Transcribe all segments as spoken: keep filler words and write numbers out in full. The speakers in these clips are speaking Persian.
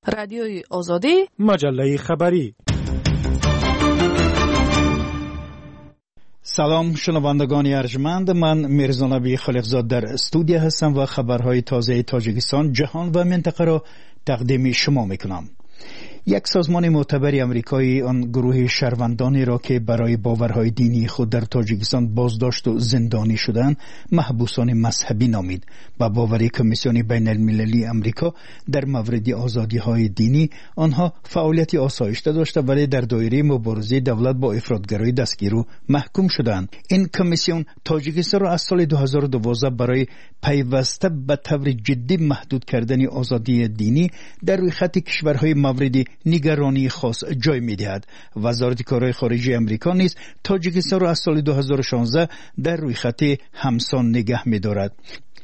رادیوی آزادی، مجله خبری. سلام شنوندگان ارجمند، من میرزا نبی خلیقزاد در استودیو هستم و خبرهای تازه تاجیکستان، جهان و منطقه را تقدیم شما میکنم. یک سازمان معتبر آمریکایی آن گروه شهروندانی را که برای باورهای دینی خود در تاجیکستان بازداشت و زندانی شدند محبوسان مذهبی نامید. با باوری کمیسیون بین المللی آمریکا در مورد آزادی‌های دینی، آنها فعالیت آسایشته داشته ولی در دایره مبارزه دولت با افراطگرایی دستگیرو محکوم شدند. این کمیسیون تاجیکستان را از سال دو هزار و دوازده برای پیوسته به طور جدی محدود کردن آزادی دینی در روی خط کشورهای مورد نگرانی خاص جای می‌دهد. وزارت کارهای خارجه آمریکا نیز تاجیکستان را از سال دو هزار و شانزده در روی خط همسان نگه می‌دارد.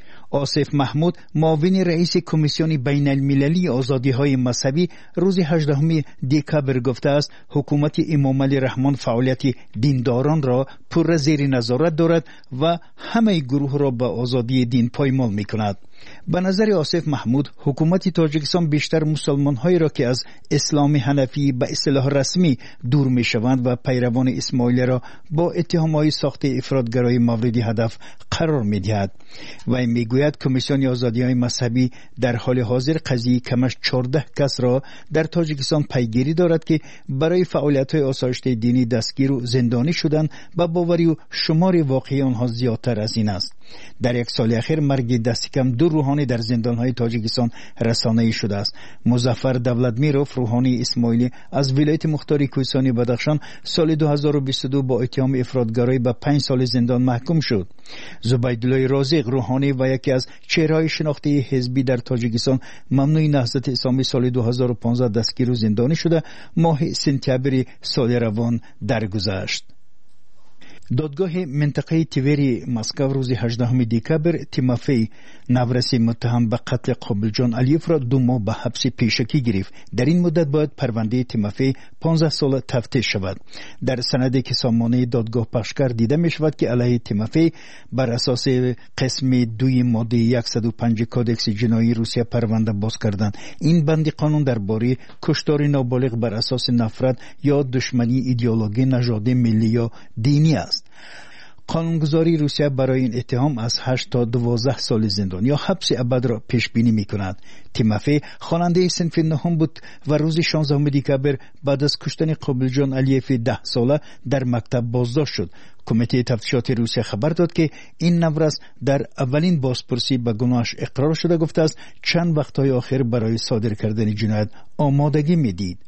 آصف محمود، معاون رئیس کمیسیون بین المللی آزادی‌های مذهبی، روز هجدهم دکبر گفته است حکومت امام علی رحمان فعالیت دینداران را پر زیر نظارت دارد و همه گروه را به آزادی دین پایمال می‌کند. به نظر آصف محمود، حکومت تاجیکستان بیشتر مسلمان‌هایی را که از اسلام حنفی به اصطلاح رسمی دور می‌شوند و پیروان اسماعیلی را با اتهام‌های ساخت افراطگرایی مورد هدف قرار می‌دهد. و میگوید کمیسیون آزادی‌های مذهبی در حال حاضر قضیه کمش چهارده کس را در تاجیکستان پیگیری دارد که برای فعالیت‌های آسایشته دینی دستگیر و زندانی شدند و باوری و شمار واقعی آنها زیادتر از این است. در یک سال اخیر مرگ دست کم دو روحانی در زندان‌های تاجیکستان رسانه‌ای شده است. مظفر دولتمیروف، روحانی اسماعیلی از ولایت مختار کوهستانی بدخشان، سال دو هزار و بیست و دو با اتهام افراطگرایی به پنج سال زندان محکوم شد. زبیدالله رازق، روحانی و یکی از چهره‌های شناخته حزبی در تاجیکستان، ممنوع نهضت اسلامی، سال دو هزار و پانزده دستگیر و زندانی شده. ماه سپتامبر سال روان درگذشت. دادگاه منطقه تیوری مسکو روز هجدهم دکبر تیمافی نورسی متهم به قتل قابلجان علیف را دو ماه به حبس پیشکی گرفت. در این مدت باید پرونده تیمافی پانزده سال تفتیش شود. در سندی که سامانه دادگاه پخش کرد دیده می شود که علیه تیمافی بر اساس قسم دوی ماده صد و پنج کودکس جنایی روسیه پرونده باز کردند. این بند قانون درباره کشتار نابالغ بر اساس نفرت یا دشمنی ایدئولوژی نژادی، ملی یا دینی است. قانونگذاری روسیه برای این اتهام از هشت تا دوازده سال زندان یا حبس ابد را پیش بینی می کند. تیمافی خواننده صنف نهم بود و روز شانزدهم دکبر بعد از کشتن قابلجان علیف ده ساله در مکتب بازداشت شد. کمیته تفتیشات روسیه خبر داد که این نورس در اولین بازپرسی به گناهش اقرار شده. گفته است چند وقت‌های آخر برای صادر کردن جنایت آمادگی می‌دید.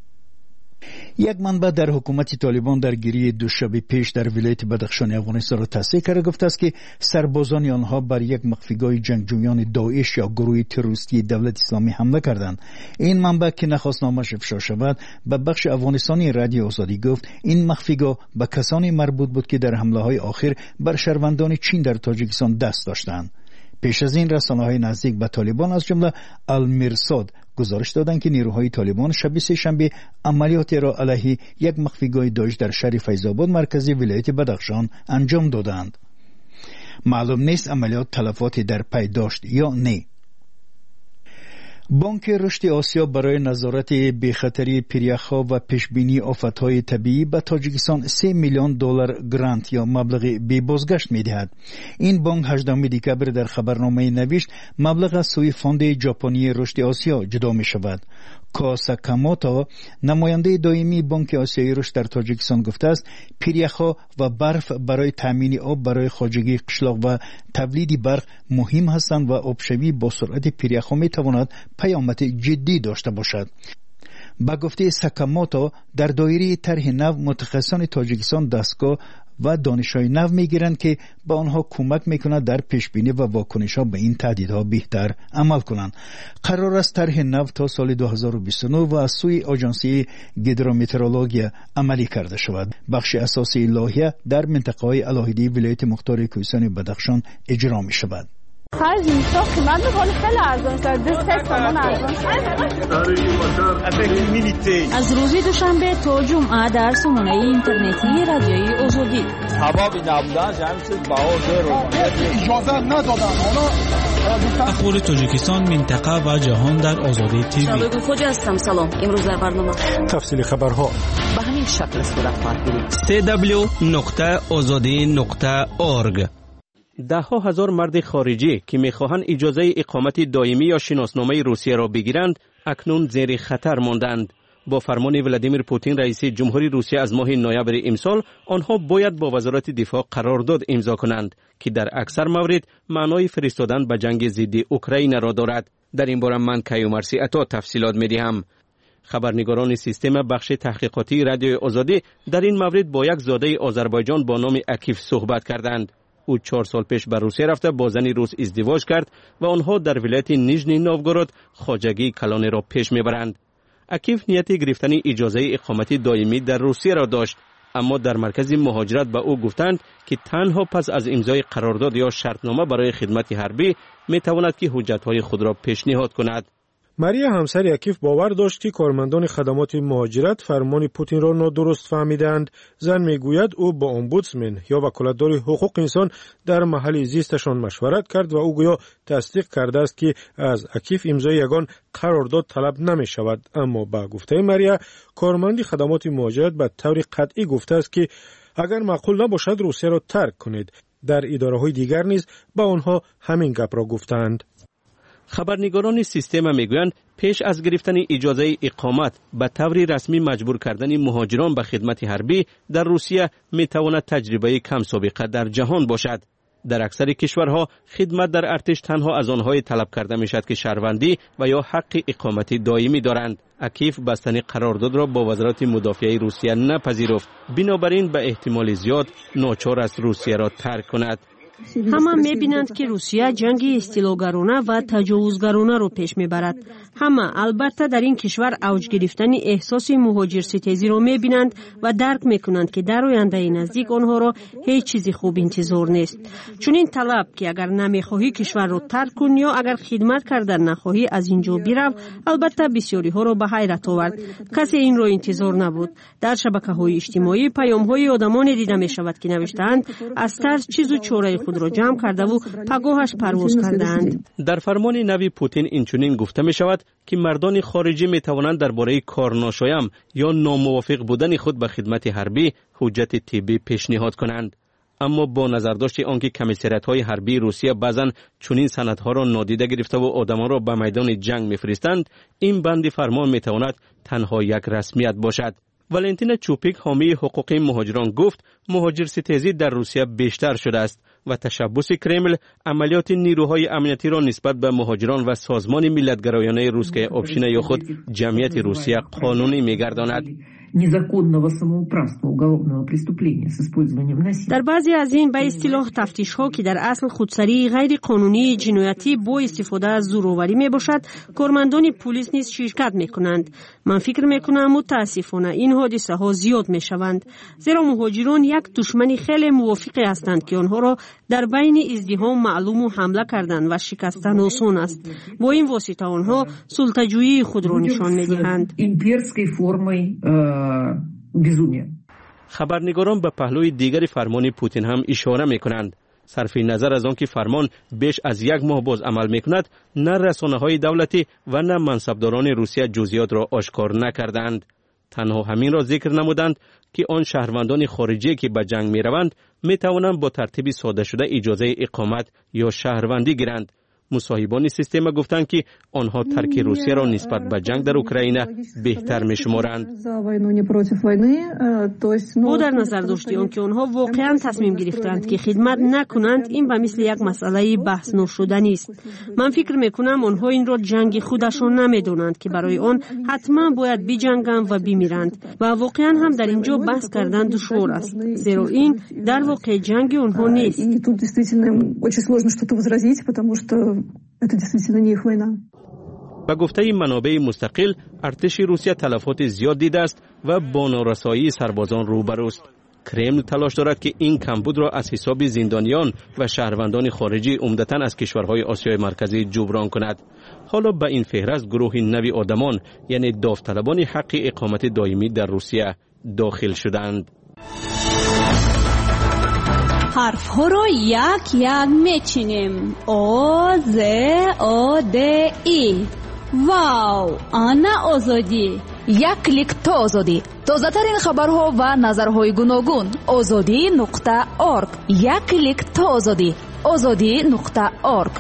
یک منبع در حکومت طالبان درگیری دو شب پیش در ولایت بدخشان افغانستان را تصحیح کرده. گفته است که سربازان آنها بر یک مخفیگاه جنگجویان داعش یا گروه تروریستی دولت اسلامی حمله کردند. این منبع که نخواست نامش افشا شود به بخش افغانستانی رادیو آزادی گفت این مخفیگاه به کسانی مربوط بود که در حمله های آخر بر شهروندان چین در تاجیکستان دست داشتند. پیش از این رسانه‌های نزدیک به طالبان از جمله المرصاد گزارش دادند که نیروهای طالبان شب سه‌شنبه عملیاتی را علیه یک مخفیگاه داعش در شهر فیض‌آباد مرکزی ولایت بدخشان انجام دادند. معلوم نیست عملیات تلفاتی در پی داشت یا نه. بانک رشد آسیا برای نظارت بی‌خطری پریخ‌ها و پیشبینی آفت‌های طبیعی به تاجیکستان سه میلیون دلار گرانت یا مبلغ بی بازگشت می‌دهد. این بانک هجدهم دکبر در خبرنامه نوشت مبلغ از سوی فاند ژاپنی رشد آسیا جدا می‌شود. کاساکاموتو، نماینده دائمی بانک آسیایی رشد در تاجیکستان، گفته است پریخ‌ها و برف برای تامین آب برای خواجگی قشلاق و تولید برق مهم هستند و آبشوی با سرعت پریخ‌ها می‌تواند پیامد جدی داشته باشد. با گفته ساکاموتو در دایره طرح نو متخصصان تاجیکستان دستگاه و دانش‌های نو می‌گیرند که به آنها کمک می‌کند در پیشبینی و واکنش‌ها به این تهدیدها بهتر عمل کنند. قرار است طرح نو تا سال دو هزار و بیست و نه و از سوی آژانسی هیدرومترولوژی عملی کرده شود. بخش اساسی لایحه در منطقه‌های علاهده ولایت مختار کوهستان بدخشان اجرا می‌شود. خرج میشه قیمت میکنه خیلی ارزان شد. سه تومن ارزان شد. از روز دوشنبه تا جمعه در سامانه اینترنتی رادیوی آزادی. هوا بی نبودن همین چیز باور رو اجازه ندادن. حالا اخبار تاجیکستان، منطقه و جهان در آزادی تیوی. شبکه خوجا هستم. سلام. امروز در برنامه تفصیل خبرها به همین شکل صورت خواهد گرفت. سی دبلیو نقطه آزادی نقطه اورگ. ده ها هزار مرد خارجی که میخواهند اجازه اقامت دائمی یا شناسنامه روسیه را بگیرند اکنون زیر خطر ماندند. با فرمان ولادیمیر پوتین رئیس جمهوری روسیه از ماه نوامبر امسال آنها باید با وزارت دفاع قرارداد امضا کنند که در اکثر موارد معنای فرستادن به جنگ ضد اوکراین را دارد. در این باره من کیومرثی عطا تفصیلات می‌دهم. خبرنگاران سیستم بخش تحقیقاتی رادیوی آزادی در این مورد با یک زاده آذربایجان با نام اکیف صحبت کردند. او چهار سال پیش به روسیه رفته با زنی روس ازدواج کرد و آنها در ولایت نیژنی نوگورود خواجگی کلان را پیش میبرند. اکیف نیت گرفتن اجازه اقامت دائمی در روسیه را داشت، اما در مرکز مهاجرت به او گفتند که تنها پس از امضای قرارداد یا شرطنامه برای خدمت حربی میتواند که حجت‌های خود را پیشنهاد کند. ماریا همسر اکیف باور داشت که کارمندان خدمات مهاجرت فرمان پوتین را نادرست فهمیدند. زن میگوید او با امبودسمن یا وکالتدار حقوق انسان در محل زیستشان مشورت کرد و او گویا تصدیق کرده است که از اکیف امضای یگان قرارداد طلب نمی شود. اما با گفته ماریا کارمند خدمات مهاجرت به طور قطعی گفته است که اگر معقول نباشد روسیه را ترک کنید. در اداره‌های دیگر نیز با آنها همین گپ را گفتند. خبرنگاران سیستم میگویند پیش از گرفتن اجازه اقامت به طور رسمی مجبور کردن مهاجران به خدمت حربی در روسیه میتواند تجربه کم سابقه در جهان باشد. در اکثر کشورها خدمت در ارتش تنها از آنهای طلب کرده میشد که شهروندی و یا حق اقامت دائمی دارند. اکیف بستن قرارداد را با وزارت مدافعه روسیه نپذیرفت، بنابراین به احتمال زیاد ناچار است روسیه را ترک کند. همه می‌بینند که روسیه جنگ استیلاگرانه و تجاوزگرانه را پیش می‌برد. همه البته در این کشور اوج گرفتن احساس مهاجر ستیزی را می‌بینند و درک می‌کنند که در آینده نزدیک آنها را هیچ چیزی خوب انتظار نیست. چون این طلب که اگر نمی‌خواهی کشور را ترک کن یا اگر خدمت کردن نخواهی از اینجا برو، البته بسیاری ها را به حیرت آورد. کسی این را انتظار نبود. در شبکه‌های اجتماعی پیام‌های آدمانی دیده می‌شود که نوشتند از ترس چیز و چاره خود را جمع کرده و پگاهش پرواز کردند. در فرمان نوی پوتین اینچنین گفته می شود که مردان خارجی می توانند درباره کار ناشایم یا ناموافق بودن خود به خدمت حربی حجت طبی پیشنهاد کنند. اما با نظرداشت آنکه کمیسریت‌های حربی روسیه بعضاً چنین سندها را نادیده گرفته و آدمان را به میدان جنگ می‌فرستند، این بند فرمان می تواند تنها یک رسمیت باشد. ولنتینا چوپیک حامی حقوق مهاجران گفت مهاجر ستیزی در روسیه بیشتر شده است و تشبث کرمل عملیات نیروهای امنیتی را نسبت به مهاجران و سازمان ملت‌گرایانه روس که آپشین یا خود جمعیت روسیه قانونی می‌گرداند. در بعضی از این به اصطلاح تفتیش ها که در اصل خودسری غیر قانونی جنایتی با استفاده از زورآوری می باشد، کارمندان پلیس نیز شرکت می کنند. من فکر می کنم متاسفانه این حادثه ها زیاد می شوند، زیرا مهاجران یک دشمن خیلی موافق هستند که آنها را در بین ازدحام معلوم و حمله کردن و شکستن آسان است. با این واسطه آنها سلطه‌جویی خود را نشان می دهند. خبرنگاران به پهلوی دیگر فرمان پوتین هم اشاره می کنند. صرف نظر از آن که فرمان بیش از یک ماه باز عمل می کند، نه رسانه‌های دولتی و نه منصبداران روسیه جزئیات را آشکار نکردند. تنها همین را ذکر نمودند که آن شهروندان خارجی که به جنگ می روند می توانند با ترتیب ساده شده اجازه اقامت یا شهروندی گیرند. مصاحبان سیستم گفتند که آنها ترک روسیه را نسبت به جنگ در اوکراین بهتر می شمارند. او در نظر داشتی آنکه آنها واقعا تصمیم گرفتند که خدمت نکنند، این به مثل یک مسئله بحث نشدنی است. من فکر می کنم آنها این را جنگ خودشان نمی دانند که برای آن حتما باید بجنگند و بمیرند و واقعا هم در اینجا بحث کردن دشوار است، زیرا این در واقع جنگ آنها نیست. به گفته منابع مستقل، ارتش روسیه تلفات زیاد دیده است و با نارسایی سربازان روبروست. کرمل تلاش دارد که این کمبود را از حساب زندانیان و شهروندان خارجی عمدتاً از کشورهای آسیای مرکزی جبران کند. حالا به این فهرست گروه نوی آدمان یعنی داوطلبان حق اقامت دائمی در روسیه داخل شدند. حرف ها رو یک یک میچینیم. او ز او د ای. واو، آنا آزادی. یک کلیک تا آزادی. تازه ترین خبرها و نظرهای گوناگون. آزادی نقطه اورگ. یک کلیک تا آزادی. آزادی نقطه اورگ.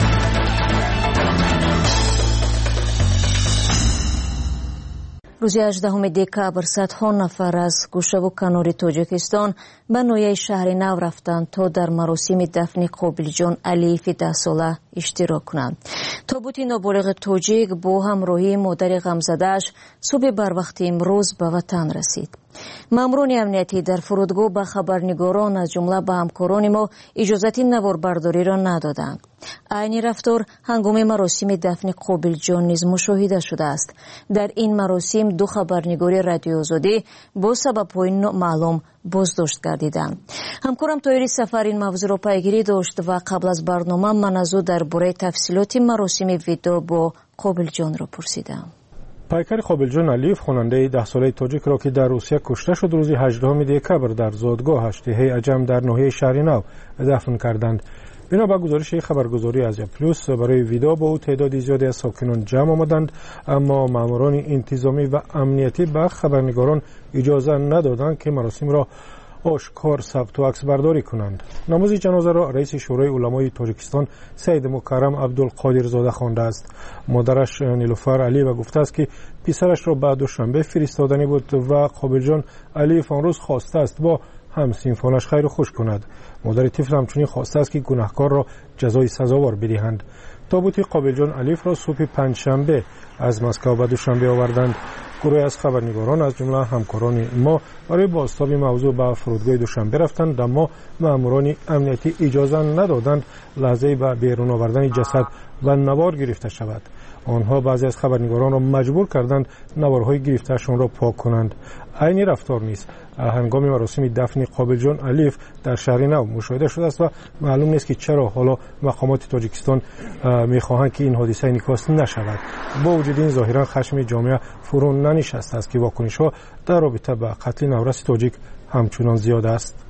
روزی هجدهم دکبر صدها نفر از گوشه و کنار تاجیکستان به نویه شهر نو رفتند تا در مراسم دفن قابل جان علیف ده ساله اشتراک کنند. تابوت نابالغ تاجیک با همراهی مادر غمزده‌اش صبح بر وقت امروز به وطن رسید. ماموران امنیتی در فرودگاه به خبرنگاران از جمله به همکاران ما اجازه نواربرداری را ندادند. عین رفتار هنگام مراسم دفن قابل جان نیز مشاهده شده است. در این مراسم دو خبرنگار رادیو آزادی با سبب‌های نامعلوم بازداشت گردیدند. همکارم طاهر سفر این موضوع را پیگیری داشت و قبل از برنامه من از او درباره تفصیلات مراسم وداع با قابل جان را پرسیدم. پیکر قابل جان علیف خواننده ده ساله تاجیک را که در روسیه کشته شد روز هجدهم دکبر در زادگاهش دهه عجم در ناحیه شهر نو دفن کردند. بنا به گزارش خبرگزاری از پلوس برای وداع با او تعدادی زیادی از ساکنان جمع آمدند، اما ماموران انتظامی و امنیتی به خبرنگاران اجازه ندادند که مراسم را آشکار ثبت و عکس برداری کنند. نماز جنازه را رئیس شورای علمای تاجیکستان سید مکرم عبدالقادر زاده خوانده است. مادرش نیلوفر علی و گفته است که پسرش را بعد دوشنبه فرستادنی بود و قابل جان علی آن روز خواسته است با هم صنفانش خیر و خوش کند. مادر طفل همچنین خواسته است که گناهکار را جزای سزاوار بدهند. تابوت قابل جان علیف را صبح پنجشنبه از مسکو به دوشنبه آوردند. گروهی از خبرنگاران از جمله همکاران ما برای بازتاب موضوع به فرودگاه دوشنبه رفتند، اما ماموران امنیتی اجازه ندادند لحظه به بیرون آوردن جسد و نوار گرفته شود. آنها بعضی از خبرنگاران را مجبور کردند نوارهای گرفتهشان را پاک کنند. عین رفتار نیست هنگام مراسم دفن قابل جان علیف در شهر نو مشاهده شده است و معلوم نیست که چرا حالا مقامات تاجیکستان میخواهند که این حادثه انعکاس نشود. با وجود این ظاهرا خشم جامعه فرو ننشسته است که واکنش‌ها در رابطه با قتل نورس تاجیک همچنان زیاد است.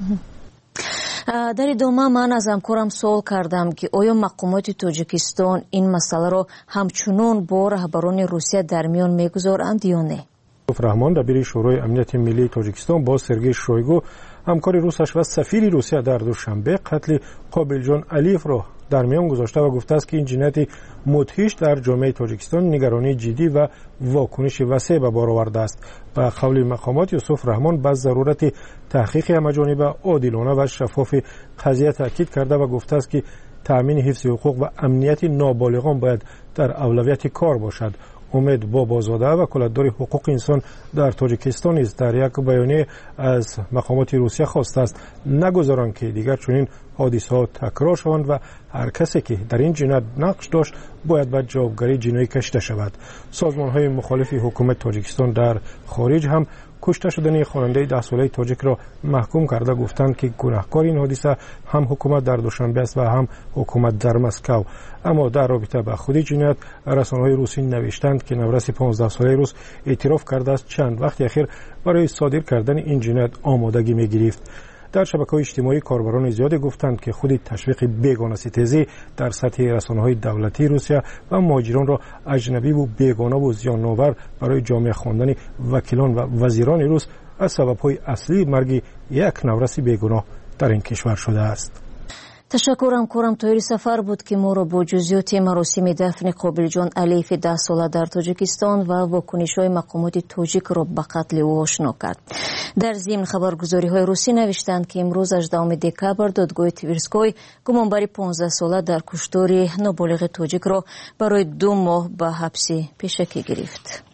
در ادامه من از همکارم سوال کردم که آیا مقامات تاجیکستان این مسئله را همچنان با رهبران روسیه در میان میگذارند یا نه؟ رحمان دبیر شورای امنیت ملی تاجیکستان با سرگئی شویگو همکار روسش و سفیر روسیه در دوشنبه قتل قابل جان علیف را در میان گذاشته و گفته است که این جنایت مدهش در جامعه تاجیکستان نگرانی جدی و واکنش وسیع به بار آورده است. به قول مقامات یوسف رحمان به ضرورت تحقیق همه‌جانبه عادلانه و شفاف قضیه تاکید کرده و گفته است که تأمین حفظ حقوق و امنیت نابالغان باید در اولویت کار باشد. امید بابازاده و کلاتدار حقوق انسان در تاجیکستان نیز در یک بیانیه از مقامات روسیه خواسته است نگذارند که دیگر چنین حادثه‌ها تکرار شوند و هر کسی که در این جنایت نقش داشت باید به جوابگری جنایی کشیده شود. سازمان‌های مخالف حکومت تاجیکستان در خارج هم کشته شدن خواننده ده ساله تاجیک را محکوم کرده گفتند که گناهکار این حادثه هم حکومت در دوشنبه است و هم حکومت در مسکو. اما در رابطه با خود جنایت رسانه‌های روسی نوشتند که نورس پانزده ساله روس اعتراف کرده است چند وقت اخیر برای صادر کردن این جنایت آمادگی می‌گرفت. در شبکه‌های اجتماعی کاربران زیادی گفتند که خود تشویق بیگانه ستیزی در سطح رسانه‌های دولتی روسیه و مهاجران را اجنبی و بیگانه و زیان‌آور برای جامعه خواندن وکیلان و وزیران روس از سبب‌های اصلی مرگ یک نورس بیگناه در این کشور شده است. تشکرم کورم طاهر سفر بود که ما را با جزئیات مراسم دفن قابل جان علیف ده ساله در تاجیکستان و واکنش‌های مقامات تاجیک را به قتل او آشنا کرد. در ضمن خبرگزاری‌های روسی نوشتند که امروز هجدهم دکبر دادگاه تیورسکوی گمانبر پانزده ساله در کشتار نابالغ تاجیک را برای دو ماه به حبس پیشکی گرفت.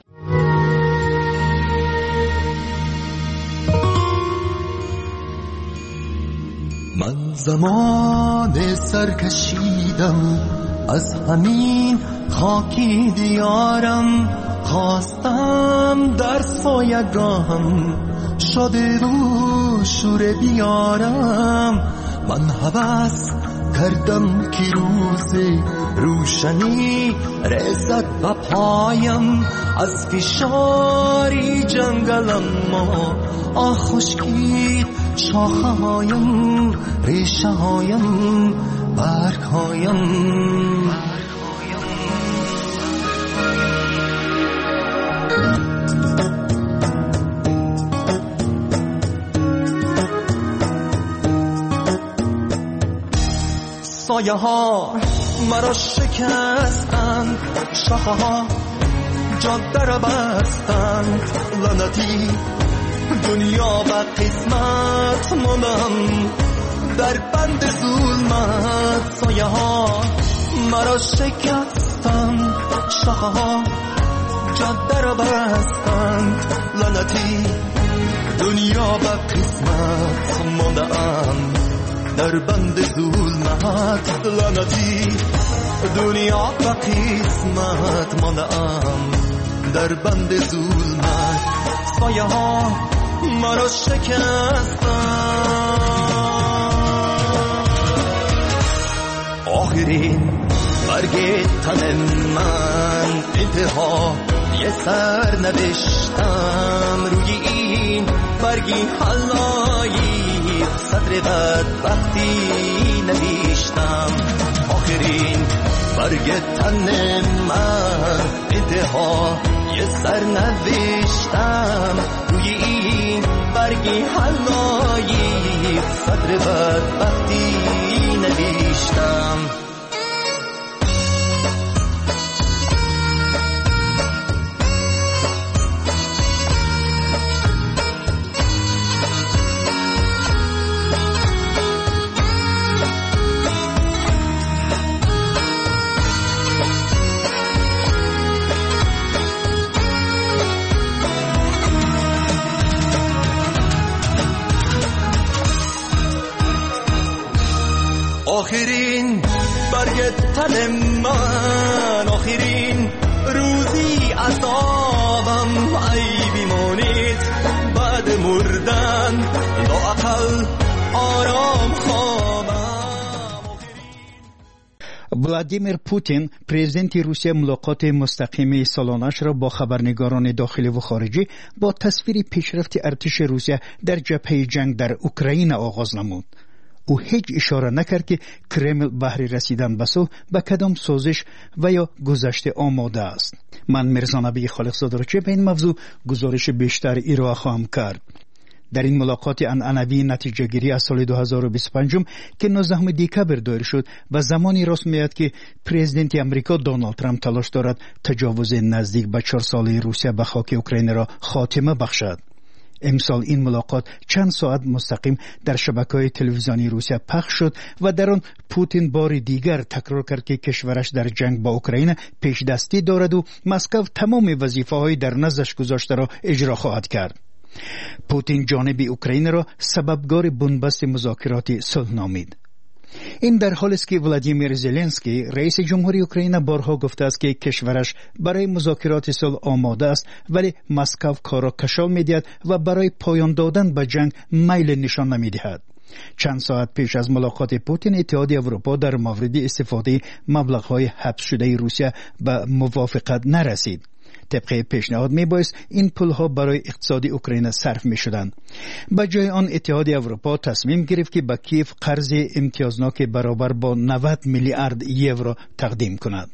من زمان سرکشیدم از همین خاکی دیارم، خواستم در سایگاهم شده رو شوره بیارم. من هوس کردم که روز روشنی رسد به پایم، از فشاری جنگلم ما آه خشکی شاخه هایم، ریشه هایم، برگ هایم. سایه ها مرا شکستند، شاخه ها جاده را بستند. لعنتی دنیا و قسمت ماندم در بند ظلمت. سایه ها مرا شکستند، شاخه ها جاده را بستند. لعنتی دنیا و قسمت ماندم در بند ظلمت. لعنتی دنیا و قسمت ماندم در بند ظلمت. سایه ها مرا شکستند. آخرین برگ تن من انتها یه سر نوشتم. روی این برگی حلایی سطر بدبختی نوشتم. آخرین برگ تن من انتها یه سر نوشتم. روی این برگی حلایی سطر بدبختی نوشتم. آخرین برگ تن من، آخرین روزی عذابم. ای بیمانید بعد مردن لااقل آرام خوابم. ولادیمیر پوتین پرزیدنت روسیه ملاقات مستقیم سالانش را با خبرنگاران داخلی و خارجی با تصویر پیشرفت ارتش روسیه در جبهه جنگ در اوکراین آغاز نمود. او هیچ اشاره نکرد که کرمل بهر رسیدن به صلح به کدام سازش و یا گذشته آماده است. من میرزا نبی خالقزاده را چه به این موضوع گزارش بیشتر ارائه خواهم کرد. در این ملاقات عنعنوی نتیجه گیری از سال دو هزار و بیست و پنج که نوزدهم دکبر دایر شد و زمانی راست میاد که پرزیدنت امریکا دونالد ترامپ تلاش دارد تجاوز نزدیک به چهار ساله روسیه به خاک اوکراین را خاتمه بخشد. امسال این ملاقات چند ساعت مستقیم در شبکه‌های تلویزیونی روسیه پخش شد و در آن پوتین بار دیگر تکرار کرد که کشورش در جنگ با اوکراین پیش دستی دارد و مسکو تمام وظیفه‌های در نزدش گذاشته را اجرا خواهد کرد. پوتین جانب اوکراین را سببگار بنبست مذاکرات صلح نامید. این در حالی است که ولادیمیر زلنسکی رئیس جمهوری اوکراین بارها گفته است که کشورش برای مذاکرات صلح آماده است، ولی مسکو کار را کشال می‌دهد و برای پایان دادن به جنگ میل نشان نمی‌دهد. چند ساعت پیش از ملاقات پوتین اتحادیه اروپا در مورد استفاده مبلغ‌های حبس شده روسیه به موافقت نرسید. طبق پیشنهاد میبایست این پولها برای اقتصاد اوکراین صرف میشدند. به جای آن اتحادیه اروپا تصمیم گرفت که به کیف قرض امتیازناک برابر با نود میلیارد یورو تقدیم کند.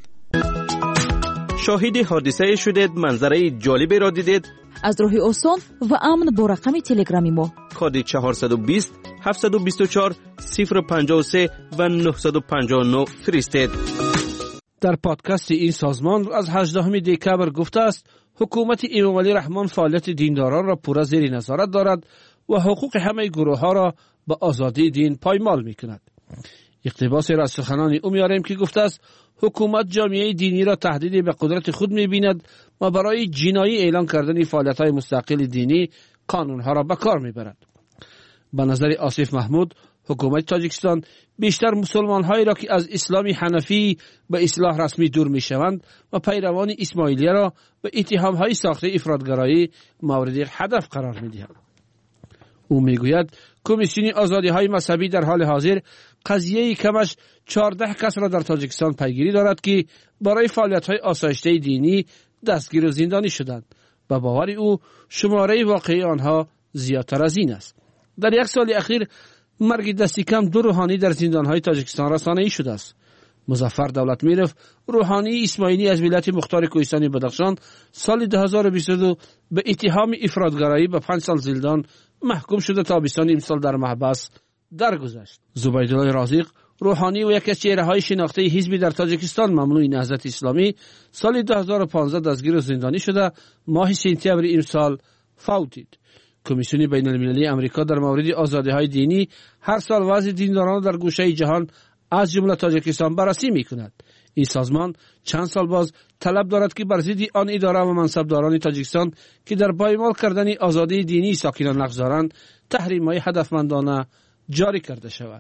شاهد حادثه شدید، منظره جالبی را دیدید؟ از راه آسان و امن با رقم تلگرامی ما کد چهارصد و بیست هفتصد و بیست و چهار صفر پنجاه و سه و نهصد و پنجاه و نه فرستید. در پادکست این سازمان از هجدهم دکبر گفته است حکومت امام علی رحمان فعالیت دینداران را پورا زیر نظارت دارد و حقوق همه گروه ها را به آزادی دین پایمال می کند. اقتباسی را از سخنان او میاریم که گفته است حکومت جامعه دینی را تهدید به قدرت خود می بیند و برای جنایی اعلان کردن فعالیت های مستقل دینی قانون ها را به کار می برد. به نظر آصف محمود حکومت تاجیکستان بیشتر مسلمان هایی را که از اسلام حنفی به اصلاح رسمی دور می شوند و پیروان اسماعیلیه را به اتهام های ساخته افراطگرایی مورد هدف قرار می دهند. او می گوید کمیسیون آزادی های مذهبی در حال حاضر قضیه کمش چهارده کس را در تاجیکستان پیگیری دارد که برای فعالیت های آسایشته دینی دستگیر و زندانی شدند و باور او شماره واقعی آنها زیادتر از این است. در یک سال اخیر مرگ دستی کم دو روحانی در زندانهای تاجیکستان رسانه‌ای شده است. مظفر دولتمیرف، روحانی اسماعیلی از ولایت مختار کوهستانی بدخشان، سال دو هزار و بیست و دو به اتهام افراطگرایی به پنج سال زندان محکوم شده تا بیستان امسال در محبس درگذشت. زبیدالله رازق، روحانی و یکی از چهره‌های شناخته حزبی در تاجیکستان ممنوع نهضت اسلامی، سال دو هزار و پانزده دستگیر و زندانی شده، ماه سپتامبر امسال فوت دید. کمیسیون بین المللی امریکا در مورد آزادی‌های دینی هر سال وضع دینداران در گوشه جهان از جمله تاجیکستان بررسی می‌کند. این سازمان چند سال باز طلب دارد که بر ضد آن اداره و منصبداران تاجیکستان که در پایمال کردن آزادی دینی ساکنان نقش دارند تحریم‌های هدفمندانه جاری کرده شود.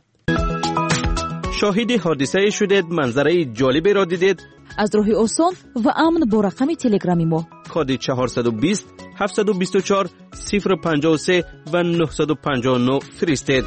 شاهد حادثه شدید، منظره جالبی را دیدید؟ از راه آسان و امن با رقم تلگرامی ما کد چهارصد و بیست هفتصد و بیست و چهار صفر پنجاه و سه و نهصد و پنجاه و نه فرستید.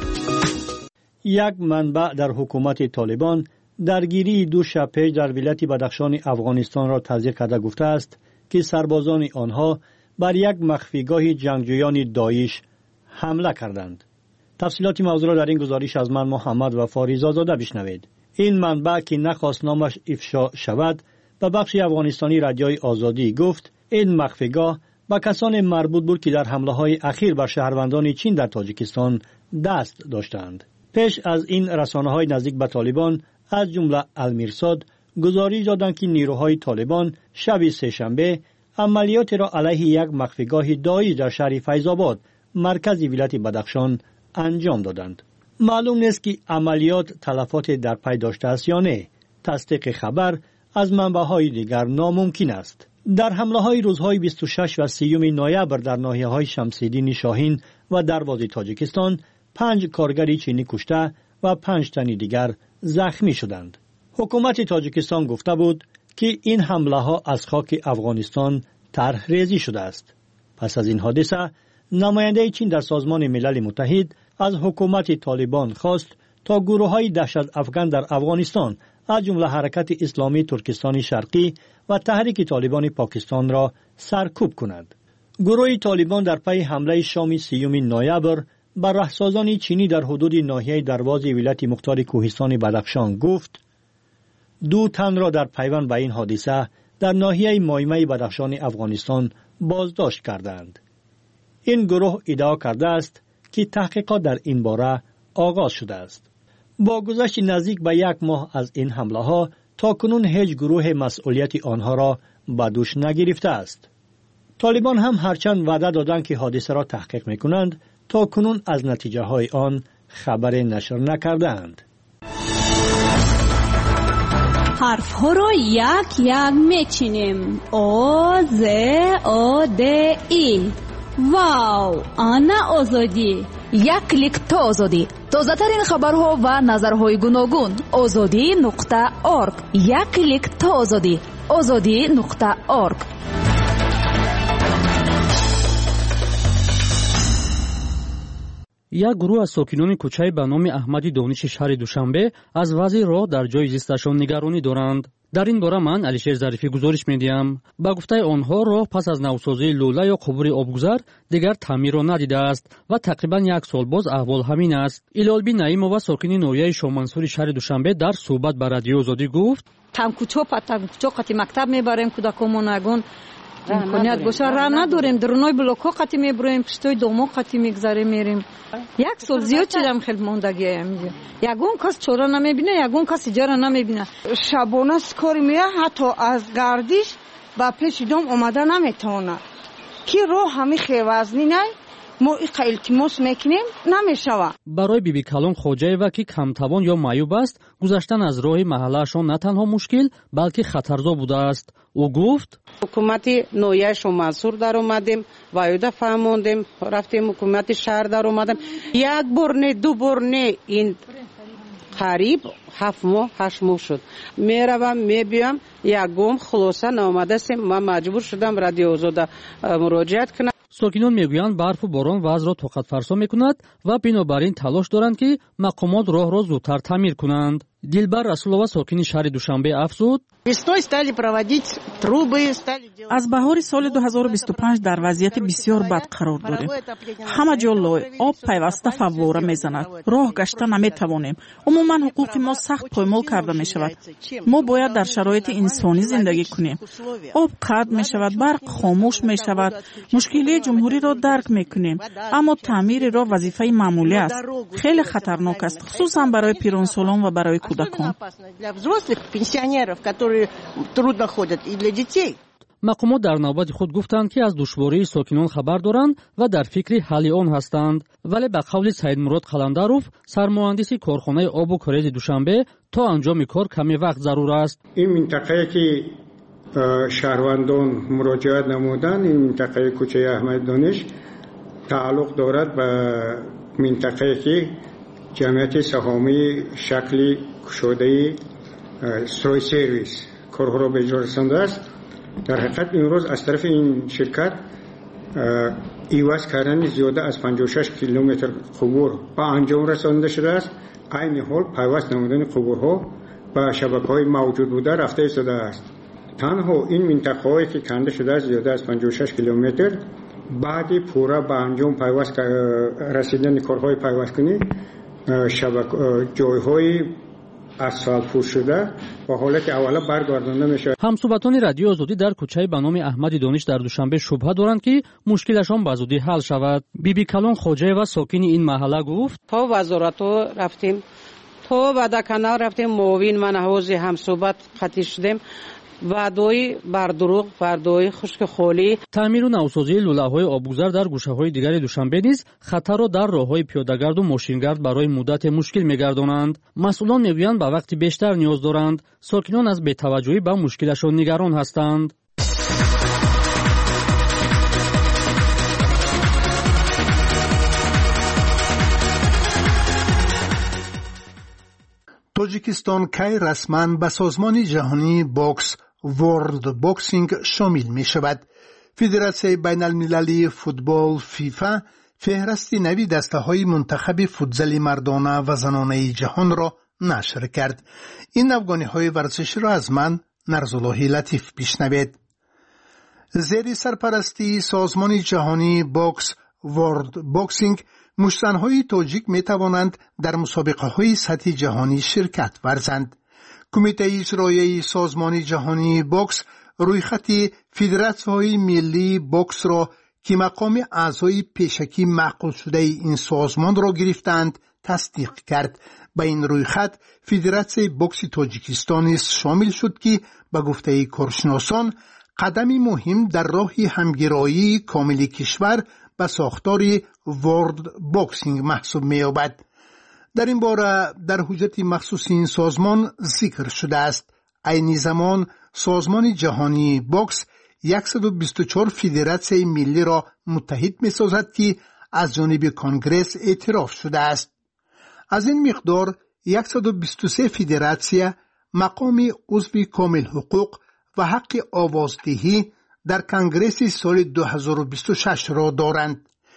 یک منبع در حکومت طالبان درگیری دو شب پیش در ولایت بدخشان افغانستان را تصدیق کرده گفته است که سربازان آنها بر یک مخفیگاه جنگجویان داعش حمله کردند. تفصیلات موضوع را در این گزارش از من محمد وفا رضازاده بشنوید. این منبع که نخواست نامش افشا شود به بخش افغانستانی رادیوی آزادی گفت این مخفیگاه با کسان مربوط بود که در حمله‌های اخیر بر شهروندان چین در تاجیکستان دست داشتند. پیش از این رسانه‌های نزدیک به طالبان از جمله المیرصاد گزارش دادند که نیروهای طالبان شب سه‌شنبه عملیات را علیه یک مخفیگاه داعش در شهر فیض‌آباد مرکز ولایت بدخشان انجام دادند. معلوم نیست که عملیات تلفات در پی داشته است یا نه. تصدیق خبر از منبع‌های دیگر ناممکن است. در حمله‌های روزهای بیست و شش و سی نوامبر در ناحیه‌های شمس‌الدین شاهین و دروازه تاجیکستان پنج کارگر چینی کشته و پنج تن دیگر زخمی شدند. حکومت تاجیکستان گفته بود که این حمله‌ها از خاک افغانستان طرح ریزی شده است. پس از این حادثه نماینده چین در سازمان ملل متحد از حکومت طالبان خواست تا گروه‌های دهشت افکن در افغانستان از جمله حرکت اسلامی ترکستان شرقی و تحریک طالبان پاکستان را سرکوب کند. گروه طالبان در پی حمله شام سیوم نوامبر بر رهسازان چینی در حدود ناحیه دروازه ولایت مختار کوهستان بدخشان گفت دو تن را در پیوند به این حادثه در ناحیه مایمه بدخشان افغانستان بازداشت کردند. این گروه ادعا کرده است که تحقیقات در این باره آغاز شده است. با گذشت نزدیک به یک ماه از این حمله ها تا کنون هیچ گروه مسئولیت آنها را به دوش نگرفته است. طالبان هم هرچند وعده دادند که حادثه را تحقیق میکنند تا کنون از نتیجه های آن خبر نشر نکردند. حرف ها را یک یک میچینیم. او ز او د ای. واو، آنا آزادی. یک کلیک تا آزادی. تازه ترین خبرها و نظرهای گوناگون. آزادی نقطه اورگ. یک کلیک تا آزادی. آزادی نقطه اورگ. یک گروه از ساکنان کوچه به نام احمد دانش شهر دوشنبه از وضع راه در جای زیستشان نگرانی دارند. در این باره من علیشیر ظریفی گزارش میدیم. با گفته آنها راه پس از نوسازی لوله یا قبور آبگذر دیگر تعمیر را ندیده است و تقریبا یک سال باز احوال همین است. ایلالبی نعیمова ساکن نویه شامنصور شهر دوشنبه در صحبت با رادیو آزادی گفت تمکوچو پتمکوچو قتی مکتب میبریم کودکامون نگون امکانیت باشه راه نداریم درونای بلوکو قتی میبریم پشتوی دومو قتی میگذاریم میریم. یک سال زیاد چیدم خیلی موندگی اینجا. یگون کس چورا نمیبینه یگون کس اجاره نمیبینه. شبانه کاری میره حتی از گردش با پیش دوم اومده نمیتونه که راه همی خیوزنی نه ما ایقا التماس میکنیم نمیشوه. برای بیبی کلان خوجایوا که کمتوان یا معیوب است گذشتن از راه محلهشان نه تنها مشکل بلکه خطرزا بوده است. او گفت حکومت نویه شامنصور در اومدیم وایده فهموندیم رفتیم حکومت شهر در اومدیم یک بار نه دو بار نه این قریب هفت ماه هشت ماه شد میروم میبیم یکم خلاصه نامده سیم من مجبور شدم رادیو آزاده مراجعت کنم. ساکنان میگویند برف و باران وضع را طاقت فرسا میکند و بنابراین تلاش دارند که مقامات راه را زودتر تعمیر کنند. дилбар расулова сокини шаҳри душанбе афзуд: аз баҳори соли ду ҳазору бисту панҷ дар вазъияти бисёр бад қарор дорем. ҳама ҷо лой, об пайваста фаввора мезанад, роҳ гашта наметавонем. умуман ҳуқуқи мо сахт поймол карда мешавад. мо бояд дар шароити инсонӣ зиндагӣ кунем. об қатъ мешавад, барқ хомӯш мешавад. мушкилии ҷумҳуриро дарк мекунем, аммо таъмири роҳ вазифаи маъмулӣ аст. хеле хатарнок аст, хусусан барои пиронсолон ва барои кӯдакон. мақомот дар навбати худ гуфтанд ки аз душвории сокинон хабар доранд ва дар фикри ҳалли он ҳастанд. вале ба қавли Саидмурод Қаландаров, сармуҳандиси корхонаи обу корези Душанбе, то анҷоми кор каме вақт зарур аст. ин минтақае ки шаҳрвандон муроҷиат намуданд, ин минтақаи кӯчаи Аҳмади Дониш тааллуқ дорад ба минтақае ки ҷамъияти саҳомии шакли кушодаи строй сервис корҳоро ба иҷро расондааст. дар ҳақиқат имрӯз аз тарафи ин ширкат иваз кардани зиёда аз панҷоҳу шаш километр қубур ба анҷом расонида шудааст. айни ҳол пайваст намудани қубурҳо ба шабакаҳои мавҷуд буда рафта истодааст. танҳо ин минтақаҳое ки канда шудааст зиёда аз панҷоҳу шаш километр баъди пурра ба анҷом пайваст расидани корҳои пайвасткунӣ ҷойҳои асфалтпӯш шуда ба ҳолати аввала баргардонда мешавад. ҳамсуҳбатони радиои озодӣ дар кӯчаи ба номи Аҳмади Дониш дар Душанбе шубҳа доранд ки мушкилашон ба зудӣ ҳал шавад. биби Калон Хоҷаева, сокини ин маҳалла, гуфт: то вазоратҳо рафтем, то ваъдаканал рафтем, муовин ва наҳози ҳамсуҳбат қатъӣ шудем. ваъдои бардуруғ, ваъдои хушки холӣ. таъмиру навсозии лӯлаҳои обгузар дар гӯшаҳои дигари Душанбе низ хатарро дар роҳҳои пиёдагарду мошингард барои муддате мушкил мегардонанд. масъулон мегӯянд ба вақти бештар ниёз доранд. сокинон аз бетаваҷҷӯҳӣ ба мушкилашон нигарон ҳастанд. тоҷикистон кай расман ба созмони ҷаҳонии бокс World Boxing шомил мешавад. федератсияи байналмилалии футбол фифа феҳристи нави дастаҳои мунтахаби футзали мардона ва занонаи ҷаҳонро нашр кард. ин афғониҳои варзиширо аз ман Нарзуллоҳи Латиф бишнавед. зери сарпарастии созмони ҷаҳонии бокс World Boxing мушзанҳои тоҷик метавонанд дар мусобиқаҳои сатҳи ҷаҳонӣ ширкат варзанд. кумитаи иҷроияи созмони ҷаҳонии бокс рӯйхати федератсияҳои миллии боксро ки мақоми аъзои пешакӣ маъқулшудаи ин созмонро гирифтаанд тасдиқ кард. ба ин рӯйхат федератсияи бокси тоҷикистон низ шомил шуд ки ба гуфтаи коршиносон қадами муҳим дар роҳи ҳамгироии комили кишвар ба сохтори World Boxing маҳсуб меёбад. дар ин бора дар ҳуҷҷати махсуси ин созмон зикр шудааст. айни замон созмони ҷаҳонии бокс яксаду бисту чор федератсияи миллиро муттаҳид месозад ки аз ҷониби конгресс эътироф шудааст. аз ин миқдор яксаду бисту се федератсия мақоми узви комилҳуқуқ ва ҳаққи овоздиҳӣ дар конгресси соли ду ҳазору бисту шашро доранд.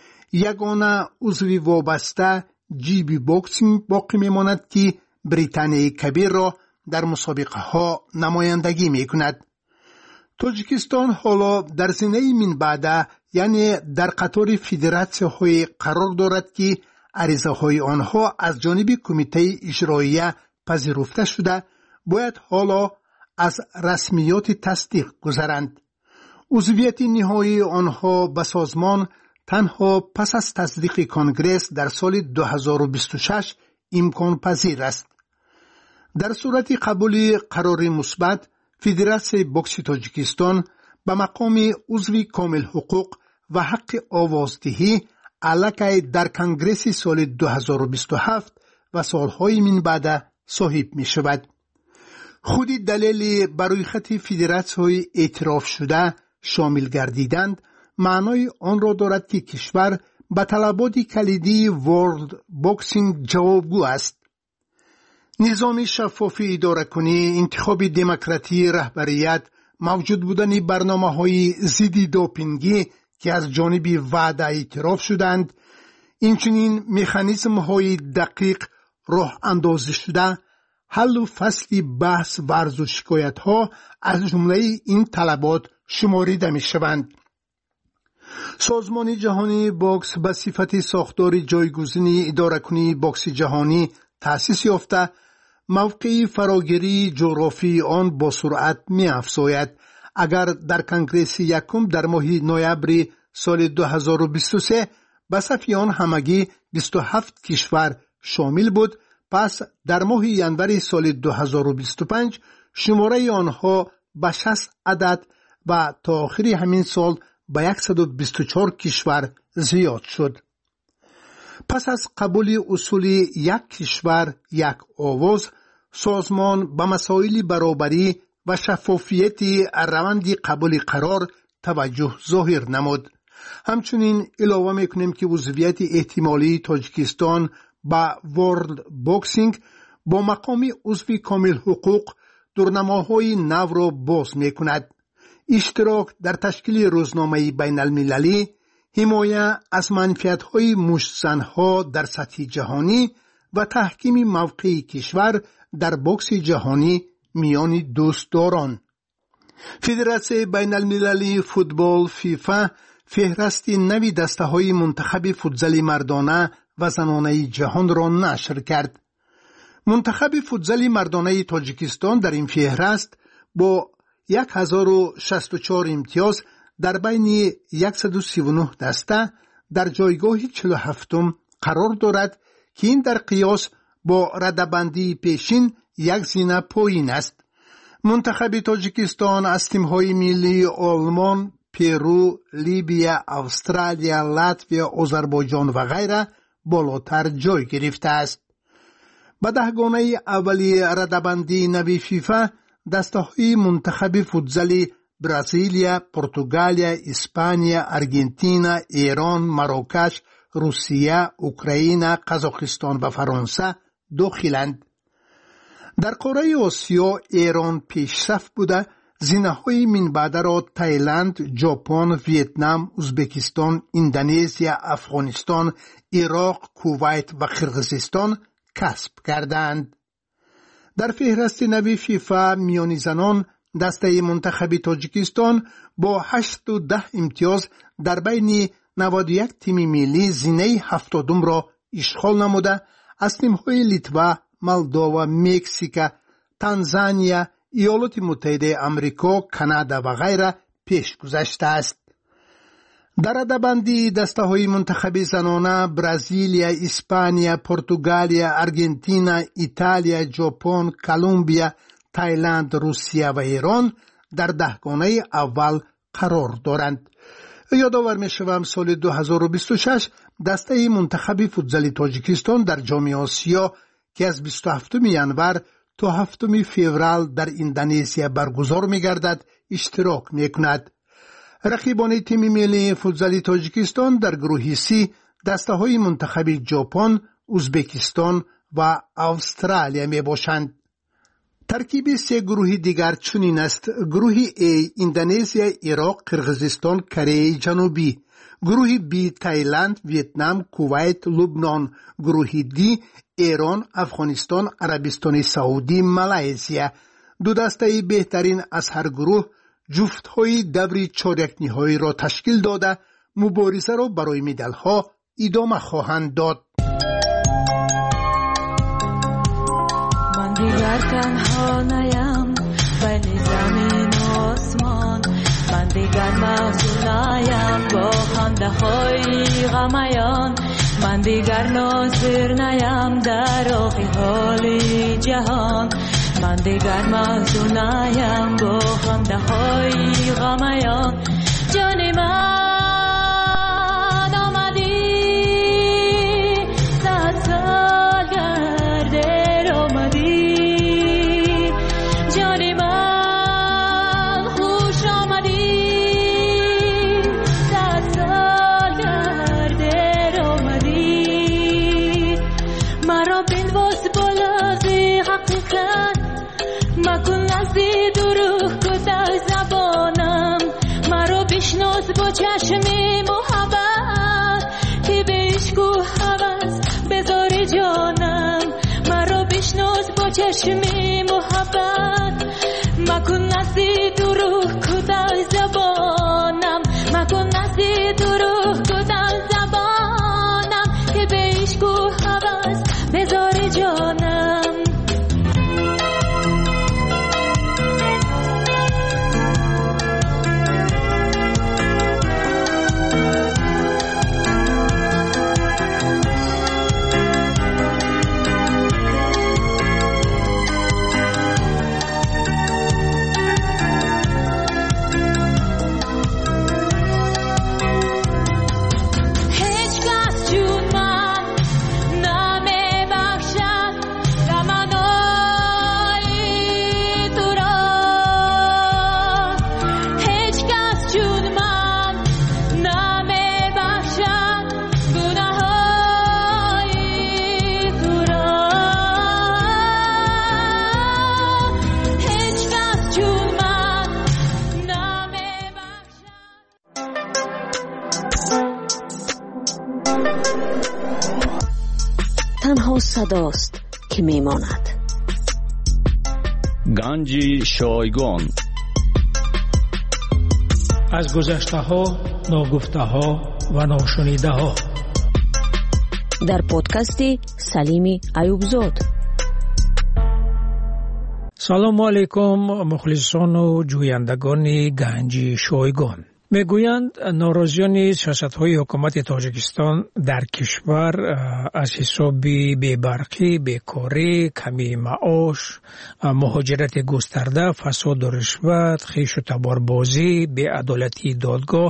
ягона узви вобаста ҷиби боксинг боқӣ мемонад ки британияи кабирро дар мусобиқаҳо намояндагӣ мекунад. тоҷикистон ҳоло дар зинаи минбаъда, яъне дар қатори федератсияҳое қарор дорад ки аризаҳои онҳо аз ҷониби кумитаи иҷроия пазируфта шуда, бояд ҳоло аз расмиёти тасдиқ гузаранд. узвияти ниҳоии онҳо ба созмон танҳо пас аз тасдиқи конгресс дар соли ду ҳазору бисту шаш имконпазир аст. дар сурати қабули қарори мусбат, федератсияи бокси тоҷикистон ба мақоми узви комилҳуқуқ ва ҳаққи овоздиҳӣ аллакай дар конгресси соли ду ҳазору бисту ҳафт ва солҳои минбаъда соҳиб мешавад. худи далели ба рӯйхати федератсияҳои эътирофшуда шомил гардиданд маънои онро дорад ки кишвар ба талаботи калидии World Boxing ҷавобгӯ аст. низоми шаффофи идоракунӣ, интихоби демократии раҳбарият, мавҷуд будани барномаҳои зидди допингӣ ки аз ҷониби ваъда эътироф шуданд, инчунин механизмҳои дақиқ роҳандозишуда, حل و فصل بحث ورز و شکایت ها از جمله این طلبات شماریده می شوند. سازمان جهانی بوکس به صفت ساختار جایگزین اداره کنی بوکس جهانی تأسیس یافته، موقع فراگیری جغرافی آن با سرعت می افزاید. اگر در کنگره یکم در ماه نوامبر سال دو هزار و بیست و سه به صف آن همگی بیست و هفت کشور شامل بود، پس در ماه ژانویه سال دو هزار و بیست و پنج شماره آنها به شصت عدد و تا آخر همین سال به صد و بیست و چهار کشور زیاد شد. پس از قبول اصول یک کشور یک آواز، سازمان به مسائل برابری و شفافیت روند قبول قرار توجه ظاهر نمود. همچنین علاوه میکنیم که عضویت احتمالی تاجیکستان با ورلد بوکسینگ با مقام عضو کامل حقوق دورنماهای نو را باز میکند. اشتراک در تشکیل روزنامه بین المللی، حمایت از منفعت‌های مشت‌زن‌ها در سطح جهانی و تحکیم موقع کشور در بوکس جهانی میان دوستداران. فدراسیون بین المللی فوتبال فیفا فهرست نوی دسته‌های منتخب فوتزال مردانه و زنانه جهان را نشر کرد. منتخب فوتزال مردانه تاجیکستان در این فهرست با هزار و شصت و چهار امتیاز در بین صد و سی و نه دسته در جایگاه چهل و هفتم قرار دارد که این در قیاس با ردبندی پیشین یک زینه پایین است. منتخب تاجیکستان از تیم‌های ملی آلمان، پرو، لیبیا، استرالیا، لاتویا، آذربایجان و غیره بالاتر جای گرفته است. به دهگانه اولی ردبندی نوی فیفا دسته‌های منتخب فوتزال برزیلیا، پرتغالیا، اسپانیا، ارژانتین، ایران، مراکش، روسیه، اوکراین، قزاقستان و فرانسه داخلند. در قاره آسیا ایران پیشرفت بوده، زینه‌های من بعد را تایلند، ژاپن، ویتنام، ازبکستان، اندونزیا، افغانستان، عراق، کویت و قرقیزستان کسب کردند. در فهرست نوی فیفا میانی زنان دسته منتخب تاجیکستان با هشت و ده امتیاز در بین نود و یک تیم ملی زینه هفتادم را اشغال نموده، از تیم‌های لیتوا، مولداوا، مکزیک، تانزانیا، ایالات متحده آمریکا، کانادا و غیره پیش گذشته است. در ردبندی دسته‌های منتخب زنانه برزیلیا، اسپانیا، پرتغالیا، ارژانتین، ایتالیا، ژاپن، کلمبیا، تایلند، روسیه و ایران در دهگانه اول قرار دارند. یادآور می‌شوم سال دو هزار و بیست و شش دسته منتخب فوتزال تاجیکستان در جام آسیا که از بیست و هفتم ژانویه تا هفتم فوریه در اندونزیا برگزار می‌گردد اشتراک می‌کند. رقیبان تیم ملی فوتزال تاجیکستان در گروه سی دسته‌های منتخب ژاپن، ازبکستان و استرالیا میباشند. ترکیب سه گروه دیگر چنین است: گروه A اندونزیا، عراق، قرقیزستان، کره جنوبی، گروه B تایلند، ویتنام، کویت، لبنان، گروه D ایران، افغانستان، عربستان سعودی، مالزیا. دو دسته بهترین از هر گروه جفت‌های دور چهارک نهایی را تشکیل داده مبارزه را برای مدال‌ها ادامه خواهند داد. من دیگر تنها نیم بین زمین و آسمان، من دیگر محزون نیم با خنده های غمیان، من دیگر ناظر نیم در آخی حال جهان، من دیگر محزون نیم با خنده های غمیان. جان من آمدی صد سال گرده آمدی، جان من خوش آمدی صد سال گرده آمدی. مرا بنواز بالازی حقیقت مکن نزدی دروغ کده زبانم، مرا بشناس با چشمی محبت که به عشق و هوس بذاری جانم، مرا بشناس با چشمی محبت مکن نزدی دروغ کدای زبانم مکن نزدی دروغ کدای زبانم که به عشق و هوس بذاری جانم تنها صداست که میماند. گنج شایگان از گذشته ها، ناگفته ها و ناشنیده ها در پادکست سلیم ایوبزاد. سلام علیکم مخلصان و جویندگان گنج شایگان. میگویند ناراضیان سیاست‌های حکومت تاجیکستان در کشور از حساب بی‌برقی، بیکاری، کمی معاش، مهاجرت گسترده، فساد و رشوت، خویش و تباربازی، بی‌عدالتی دادگاه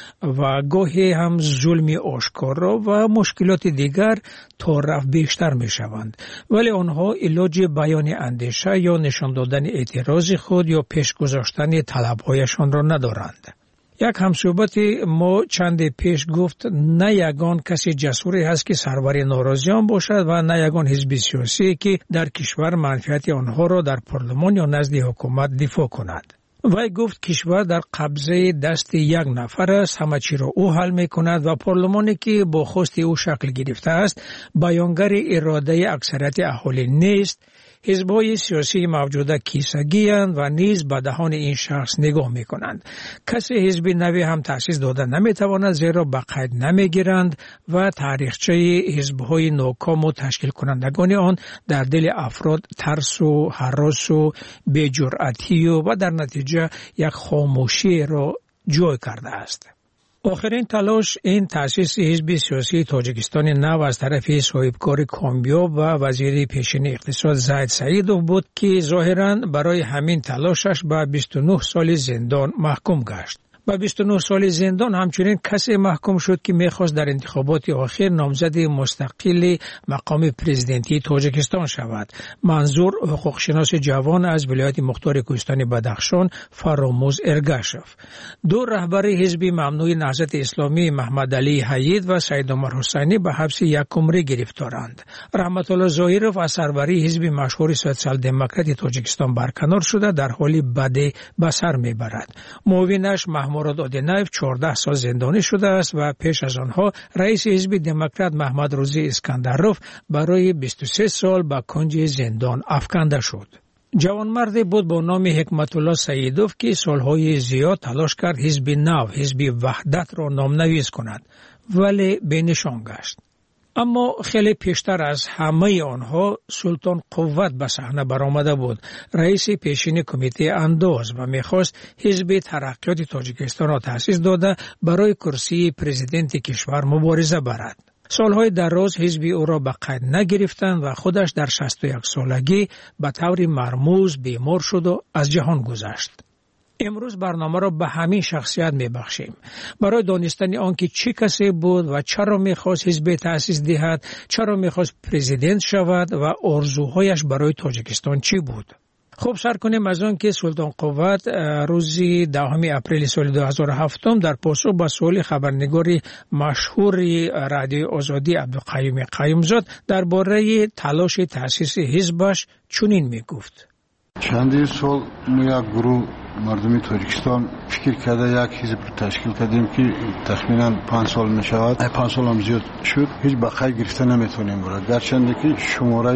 و گاهی هم ظلم آشکارا و مشکلات دیگر تا رفت بیشتر میشوند، ولی آنها علاج بیان اندیشه یا نشان دادن اعتراض خود یا پیش گذاشتن طلب‌هایشان را ندارند. یک همصحبت ما چند پیش گفت نه یگان کسی جسوری هست که سرور ناراضیان باشد و نه یگان حزب سیاسی که در کشور منفعت آنها را در پارلمان یا نزد حکومت دفاع کند. وی گفت کشور در قبضه دست یک نفر است، همه چی را او حل می کند و پارلمانی که با خواست او شکل گرفته است بیانگر اراده اکثریت اهالی نیست. حزب‌های سیاسی موجوده کیسگی اند و نیز به دهان این شخص نگاه می کنند. کسی حزب نوی هم تأسیس داده نمی تواند زیرا به قید نمی گیرند و تاریخچه حزب‌های ناکام و تشکیل کنندگان آن در دل افراد ترس و هراس و بی‌جرأتی و در نتیجه یک خاموشی را جای کرده است. آخرین تلاش این تأسیس حزب سیاسی تاجیکستان نو از طرف صاحبکار کامیاب و وزیر پیشین اقتصاد زید سعیدوف بود که ظاهراً برای همین تلاشش به بیست و نه سال زندان محکوم گشت. با بیست و نه سال زندان همچنین کسی محکوم شد که میخواست در انتخابات آخر نامزد مستقل مقام پرزیدنتی تاجیکستان شود. منظور حقوق شناس جوان از ولایت مختار کوهستان بدخشان فراموز ارگاشف. دو رهبر حزب ممنوع نهضت اسلامی محمد علی حید و سید عمر حسینی به حبس یک عمره گرفتارند. رحمت الله ظاهرов از سروری حزب مشهور سوسیال دموکرات تاجیکستان برکنار شده در حالی بد به سر میبرد. معاونش مراد آدینایف چهارده سال زندانی شده است و پیش از آنها رئیس حزب دموکرات محمد روزی اسکندروف برای بیست و سه سال به کنج زندان افکنده شد. جوانمردی بود با نام حکمت الله سعیدوف که سالهای زیاد تلاش کرد حزب نو، حزب وحدت را نامنویس کند، ولی بینشان گشت. اما خیلی پیشتر از همه آنها سلطان قوت به صحنه برآمده بود، رئیس پیشین کمیته انداز و میخواست حزب ترقیات تاجیکستان را تأسیس داده برای کرسی پرزیدنت کشور مبارزه برد. سالهای دراز حزب او را به قید نگرفتند و خودش در شصت و یک سالگی به طور مرموز بیمار شد و از جهان گذشت. امروز برنامه را به همین شخصیت میبخشیم برای دانستن آنکه چه کسی بود و چرا میخواست حزب تأسیس دهد، چرا میخواست پرزیدنت شود و آرزوهایش برای تاجیکستان چی بود. خب سر کنیم از آن که سلطان قوت روز دهم اپریل سال دو هزار و هفت در پاسخ به سوال خبرنگاری مشهور رادیو آزادی عبدالقیوم قیومزاد درباره تلاش تأسیس حزبش چنین میگفت: چندین سال ما یک گروه مردمی تاجیکستان فکر کرده یک حزب رو تشکیل کردیم که تخمینا پنج سال می شود، پنج سال هم زیاد شد، هیچ بقای گرفته نمیتونیم برد، گرچند که شماره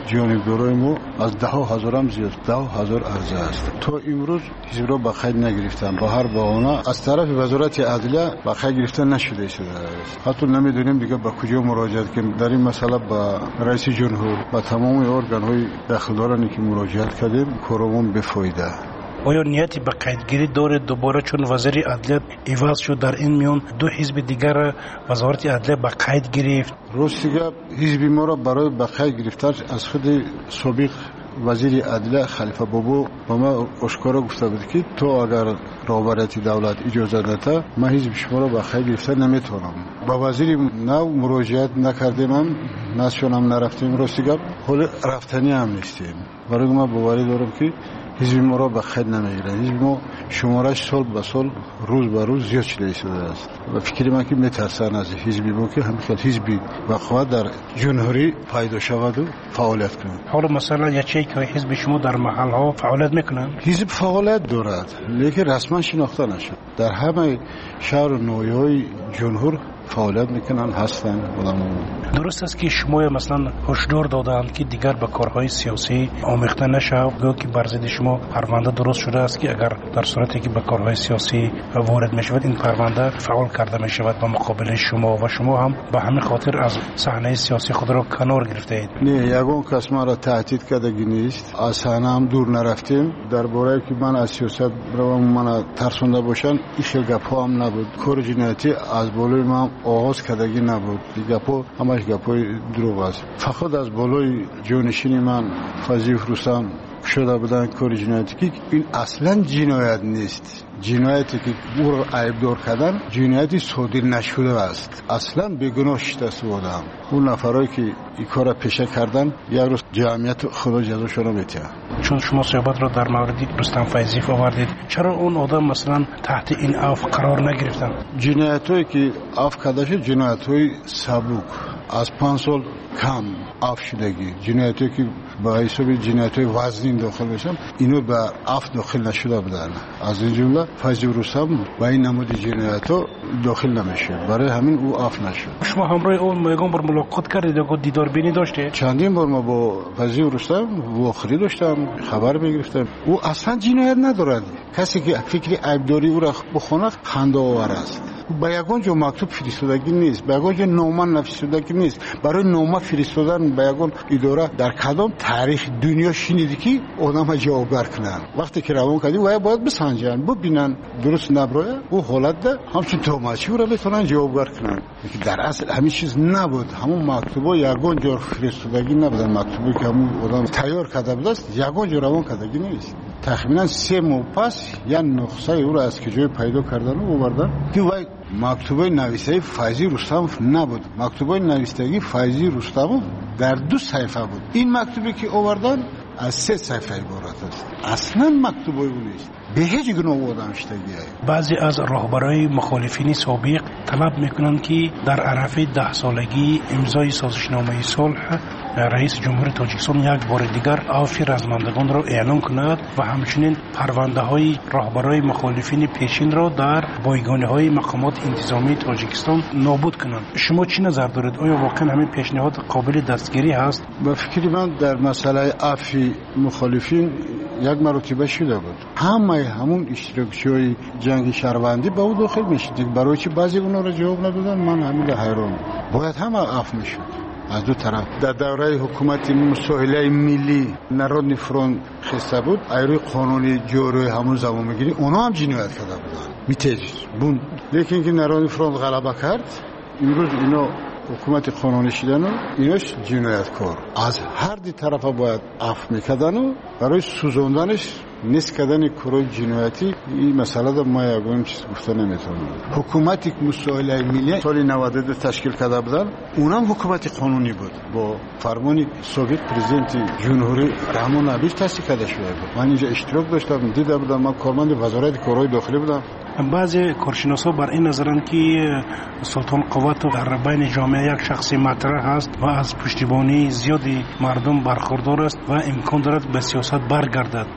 جانبدارای ما از ده ها هزار هم زیاد، ده هزار عرضه است. تا امروز حزب را به قید نگرفتن. با هر بهانه از طرف وزارت عدلیه به قید گرفتن نشده شده است. حتی نمیدونیم دیگه به کجا مراجعه کنیم. در این مسئله با رئیس جمهور و تمام ارگان های داخلدارانی که مراجعت کردیم کارمون بفایده. آیا نیتی به قیدگیری داره دوباره چون وزیر عدلیه عوض شد در این میان دو حزب دیگر وزارت عدلیه به قید گرفت؟ راستیگه حزب ما را برای به قید گرفتن از خود سابق وزیر عدلیه خلیفه بابو با ما اشکارا گفته بود که تو اگر رهبریت دولت اجازه نده من حزب شما را به قید گرفتن نمیتونم. با وزیر نو مراجعت نکردیم، هم نشون هم نرفتیم. راستیگه حال رفتنی هم نیستیم. برای ما باوری دارم که حزب ما را به قید نمیگیرند. حزب ما شمارش سال به سال روز به روز زیاد شده شده است و فکر من که میترسن از حزب ما که همین حزبی وقوع در جمهوری پیدا شود و فعالیت کنند. حالا مثلا یا چه که حزب شما در محل ها فعالیت میکنند؟ حزب فعالیت دارد لیکن رسما شناخته نشد. در همه شهر و ناحیه‌های جمهور فعالیت میکنن هستن آدم‌ها. درست است که شما مثلا هشدار دادند که دیگر به کارهای سیاسی آمیخته نشو، گویا که بر ضد شما پرونده درست شده است که اگر در صورتی که به کارهای سیاسی وارد میشود این پرونده فعال کرده میشود به مقابل شما و شما هم به همین خاطر از صحنه سیاسی خود را کنار گرفته اید. نه، یگان کس ما را تهدید کردگی نیست. از صحنه هم دور نرفتیم. درباره که من از سیاست رو من ترسونده باشن این خیلی گپ‌ها هم نبود. کار جنایتی از بالای ما آغاز کردگی نبود. گپ‌ها همش گپ‌های دروغ است. فقط از بالای جانشین من فضیل رستم شده بودن کار جنایتی که این اصلا جنایت نیست. جنایتی که او را عیبدار کردن جنایتی صادر نشده است. اصلا بیگناه شده بودم. اون نفرایی که این کار را پیشه کردن یک روز جمعیت خدا جزاشون را میده. چون شما صحبت را در مورد رستم فیضی آوردید، چرا اون آدم مثلا تحت این عفو قرار نگرفتن؟ جنایتایی که عفو کرده شد جنایت‌های سبک از پنج سال کم عفو شدگی، جنایتی که با حساب جنایت‌های وزنی داخل بشن اینو به عفو داخل نشده بودن. از این جمله فیضی رستم با این نمود جنایت‌ها داخل نمیشه، برای همین او عفو نشد. شما همراه اون میگم بر ملاقات کردید و دیدار بینی داشتید؟ چندین بار ما با فیضی رستم واخری داشتم، خبر میگرفتم. او اصلا جنایت ندارد. کسی که فکر عیبداری او را بخونه خنده آور است. با یگان جو مکتوب فرستادگی نیست، با یگان جو نامه نفرستادگی نیست. برای نامه فرستادن با یگان اداره در کدام تاریخ دنیا شنیدی که آدم جوابگر کنن؟ وقتی که روان کردی و باید بسنجن ببینن درست نبره او حالت ده همچون توماچی رو بتونن جوابگر کنن. که در اصل همین چیز نبود. همون مکتوبا یگان جو فرستادگی نبودن. مکتوبی که همون آدم تیار کرده بود است یگان جو روان کردگی نیست. تقریبا سه ماه پس یا نقصه او را از کجای پیدا کردن و آوردن که وای مکتوبه نویسه فیضی رستم نبود. مکتوبه نویسندگی فیضی رستم در دو صفحه بود. این مکتوبی که آوردن از سه صفحه عبارت است. اصلا مکتوبه او نیست. به هیچ گونه آدم شدگی. بعضی از رهبرای مخالفین سابق طلب میکنند که در عرف ده سالگی امضای سازشنامه صلح رئیس جمهور تاجیکستان یک بار دیگر عفو رزمندگان را اعلام کند و همچنین پرونده های رهبرای مخالفین پیشین را در بایگانه های مقامات انتظامی تاجیکستان نابود کنند. شما چی نظر دارید؟ آیا واقعا همین پیشنهاد قابل دستگیری هست؟ به فکر من در مسئله عفو مخالفین یک مرتبه شده بود. همه همون اشتراکچی‌های جنگ شهروندی به او داخل میشد. برای چی بعضی اونا را جواب ندادن؟ من همین حیران. باید همه عفو میشد. از دو طرف در دوره حکومت مساهله ملی نارودنی فرونت خسته بود ایروی قانونی جوری همون زمان میگیری اونا هم جنایت کرده بودن میتیج بون لیکن که نارودنی فرونت غلبه کرد امروز اینا حکومت قانونی شدن و ایناش جنایتکار از هر دی طرف باید عفو میکردن و برای سوزوندنش نیست کردن کارهای جنایتی این مسئله در ما یگان چیز گفته نمیتونم. حکومتی که مساهله ملی سال نود و دو تشکیل کرده بودن اونم حکومت قانونی بود با فرمان سابق پرزیدنت جمهوری رحمان نبیش تأسیس کرده شده بود. من اینجا اشتراک داشتم دیده بودم. من کارمند وزارت کارهای داخلی بودم. بعضی کارشناسا بر این نظرند که سلطان قوت در بین جامعه یک شخصی مطرح است و از پشتیبانی زیادی مردم برخوردار است و امکان دارد به سیاست برگردد. نظر خود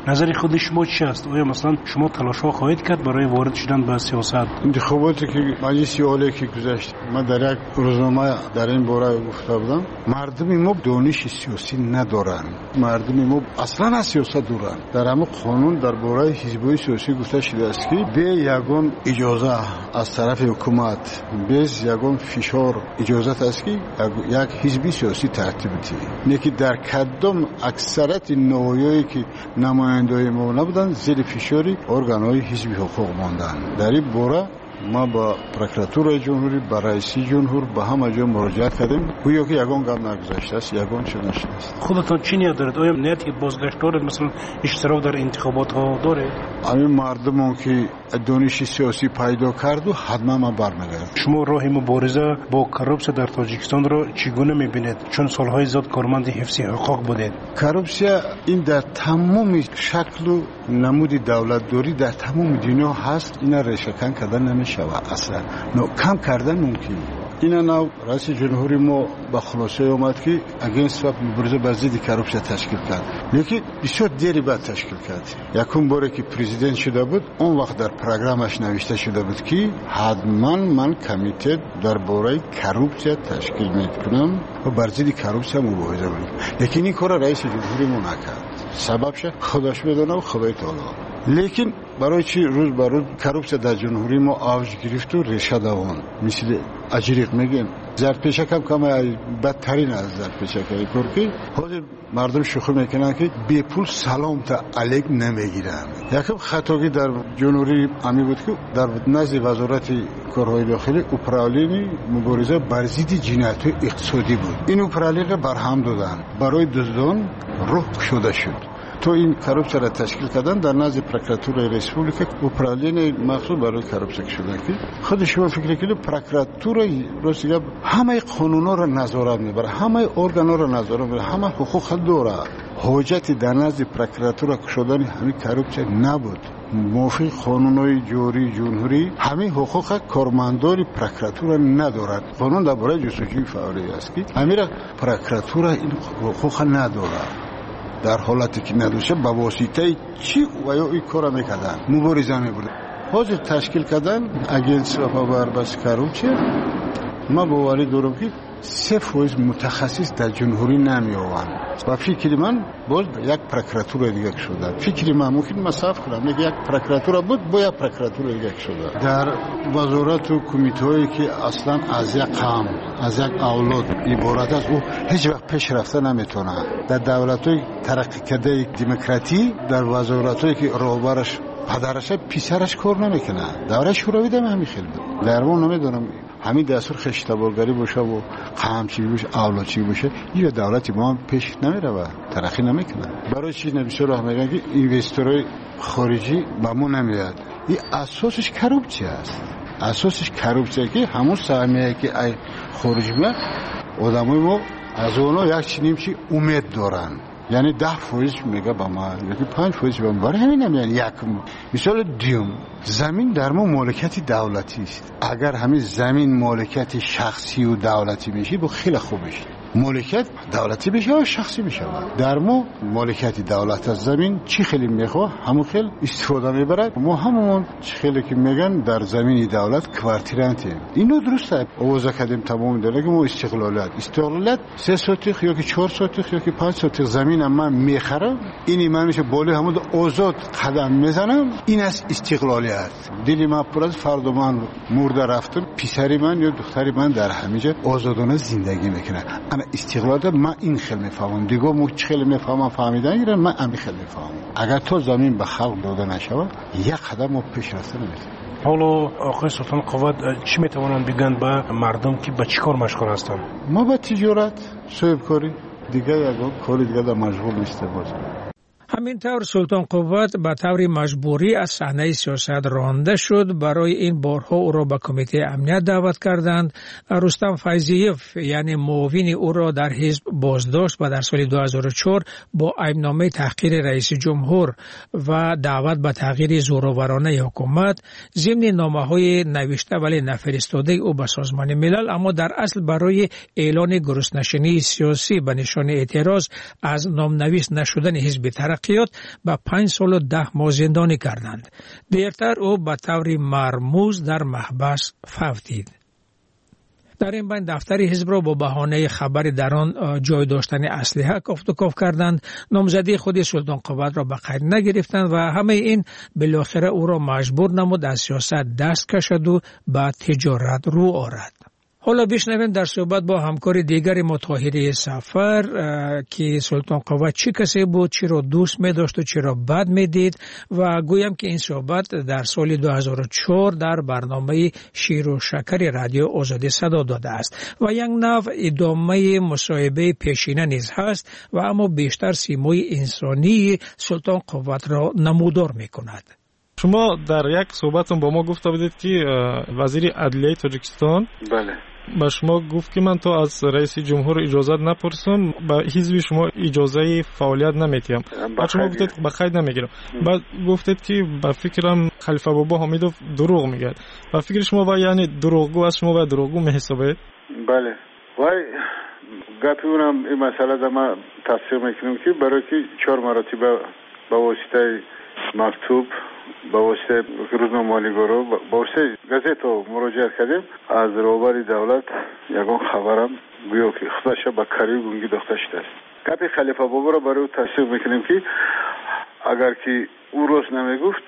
خود شما چی است؟ آیا مثلا شما تلاش ها خواهید کرد برای وارد شدن به سیاست؟ انتخاباتی که مجلس عالی که گذشت ما در یک روزنامه در این باره گفته بودم مردم ما دانش سیاسی ندارن، مردم ما اصلا از سیاست دورن. در همه قانون در باره حزب‌های سیاسی گفته شده است که به یگان اجازه از طرف حکومت bez یگان فشار اجازه است که یک حزب سیاسی ترتیب بده. نیکی در کدام اکثریت نوعی که نمایندای ما نبودن زیر فشاری ارگان‌های حزبی حقوق ماندن. در این باره ما با پروکراتورای جمهوری با رئیس جمهور با همه جا مراجعه کردیم. گویا که یگان گام نگذاشته است، یگان چه نشده است. خودتان چی نیت دارید؟ آیا نیت که بازگشت دارید مثلا اشتراک در انتخابات ها دارید؟ همین مردمان که دانش سیاسی پیدا کرد و حتما ما برمیگردیم. شما راه مبارزه با کروپسیا در تاجیکستان را چگونه میبینید؟ چون سالهای زیاد کارمند حفظ حقوق بودید. کروپسیا این در تمام شکل و نمود دولتداری در تمام دنیا هست. اینا ریشه‌کن کردن نمیشه اصلا. نو کم کردن ممکن. اینا نو رئیس جمهوری ما با خلاصه اومد که اگینست و مبارزه با ضد کروپسیا تشکیل کرد. لیکن بسیار دیری بعد تشکیل کرد. یکم باره که پرزیدنت شده بود اون وقت در پروگرامش نوشته شده بود که حتما من کمیته درباره کروپسیا تشکیل میکنم و بر ضد کروپسیا مبارزه کنم. لیکن این کار رئیس جمهوری ما نکرد. سببش خودش بدونه و خدای تعالی. لیکن برای چی روز بر روز کروپسیا در جمهوری ما آوج گرفت و ریشه دوان مثل اجریق میگن زرپیشک هم کم بدترین از زرپیشک کار که حاضر مردم شوخی میکنن که بی پول سلام تا علیک نمیگیرن. یکم خطاگی در جمهوری امی بود که در نزد وزارت کارهای داخلی اپرالین مبارزه بر ضد جنایت‌های اقتصادی بود. این اپرالین را برهم دادن برای دزدان روح شده شد. تو این کروپسیا را تشکیل کردن در نزد پروکراتورای ریسپوبلیک اپرالین مخصوص برای کروپسیا شده که خود شما فکر کنید پروکراتورای روسیه همه قانونا را نظارت میبره، همه ارگانا را نظارت میبره، همه حقوق داره. حاجت در نزد پروکراتورا شدن همین کروپسیا نبود. موافق قانونای جاری جمهوری همین حقوق کارمندان پروکراتورا ندارد. قانون درباره جستجوی فوری است که امیر پروکراتورا این حقوق نداره. در حالتی که ندوشه با واسطه چی و یا این کار میکردن مبارزه میبردن. حاضر تشکیل کردن اگینست و پابربست کروپسیا. ما باوری دارم که سه فویز متخصص در جمهوری نمی آورند و فکر من باز یک پروکراتور دیگه شده. فکر من ممکن مصاف کنم میگه یک پروکراتور بود با یک پروکراتور دیگه شده. در وزارت و کمیته‌ای که اصلا از یک قوم از یک اولاد عبارت است او هیچ وقت پیش رفته نمیتونه. در دولت‌های ترقی کرده دموکراتی در وزارت‌هایی که راهبرش پدرش پسرش کار نمیکنه. دوره شوروی دم همین خیلی بود. در اون نمیدونم همین دستور خشتبارگری باشه و قمچی باشه اولادچی باشه این دولت ما پیش نمیره و ترقی نمیکنه. برای چی نمیشه راه میگن که اینوستورهای خارجی با ما نمیاد. این اساسش کروپسیا است. اساسش کروپسیا که همون سهمیه که ای خارجی میاد آدمای ما از اونا یک چنین چی امید دارن. یعنی ده فویز میگه با ما یکی پنج فویز با ما برای همین نمیان. یک مثال دیوم زمین در ما مالکیت دولتی است. اگر همین زمین مالکیت شخصی و دولتی میشه با خیلی خوب میشه. مالکیت دولتی بشه و شخصی بشه. در ما مالکیت دولت از زمین چی خیلی میخواه همون خیلی استفاده میبرد. ما همون چی خیلی که میگن در زمین دولت کوارتیرانتی. اینو درسته آوازه کردیم تمام داره که ما استقلالت استقلالت سه سوتیخ یا که چهار سوتیخ یا که پنج سوتیخ زمین من میخرم اینی من میشه بالا همون آزاد قدم میزنم. این است استقلالیت. دلی من پر از فرد من مرده رفتم پسری من یا دختری من در همینجا آزادانه زندگی میکنه. استقلال من این خیلی میفهمم دیگه مو خیلی میفهمم فهمیدن ایران من همین خیلی میفهمم. اگر تو زمین به خلق داده نشود یک قدم ما پیش رفته نمیتونیم. حالا آقای سلطان قوت چی میتوانند بگن به مردم که به چی کار مشغول هستند؟ ما به تجارت صاحب کاری دیگه یک کاری دیگه در مشغول نیست. باز همینطور سلطان قوت به طور مجبوری از صحنه سیاست رانده شد. برای این بارها او را به کمیته امنیت دعوت کردند. رستم فیضیف یعنی معاون او را در حزب بازداشت و در سال دو هزار و چهار با ایبنامه تحقیر رئیس جمهور و دعوت به تغییر زورآورانه حکومت ضمن نامه‌های نوشته ولی نفرستاده او به سازمان ملل، اما در اصل برای اعلان گرسنه‌شینی سیاسی به نشان اعتراض از نامنویس نشدن حزب ترقی موفقیت به پنج سال و ده ماه زندانی کردند. دیرتر او به طور مرموز در محبس فوتید. در این بین دفتر حزب را با بهانه خبر در آن جای داشتن اسلحه کافت و کاف کردند. نامزدی خود سلطان قوت را به قید نگرفتند و همه این بالاخره او را مجبور نمود از سیاست دست کشد و به تجارت رو آرد. حالا بشنویم در صحبت با همکار دیگر ما طاهری سفر که سلطان قوت چی کسی بود، چی را دوست می داشت و چی را بد می دید و گویم که این صحبت در سال دو هزار و چهار در برنامه شیر و شکر رادیو آزادی صدا داده است و یک نوع ادامه مصاحبه پیشینه نیز هست و اما بیشتر سیمای انسانی سلطان قوت را نمودار می کند. شما در یک صحبتون با ما گفته بودید که وزیر عدلیه تاجیکستان بله با شما گفت که من تو از رئیس جمهور اجازه نپرسم، با حزب شما اجازه فعالیت نمیتیم. بعد شما گفتید به قید نمیگیرم. بعد گفتید که با فکرم خلیفه بابا حمیدوف دروغ میگه. با فکر شما با یعنی دروغگو از شما با دروغگو میحسابید؟ بله. وای گپی اونم این مسئله در ما تصدیق میکنم که برای که چهار مراتبه با واسطه مکتوب با واسطه روزنامه‌نگارا با واسطه گازیت مراجعه کردیم از روبر دولت یگان خبرم گویا که خودش با کاری گونگی داخته شده است. گپی خلیفه بابا را برای او تصدیق میکنیم که اگر که او روز نمیگفت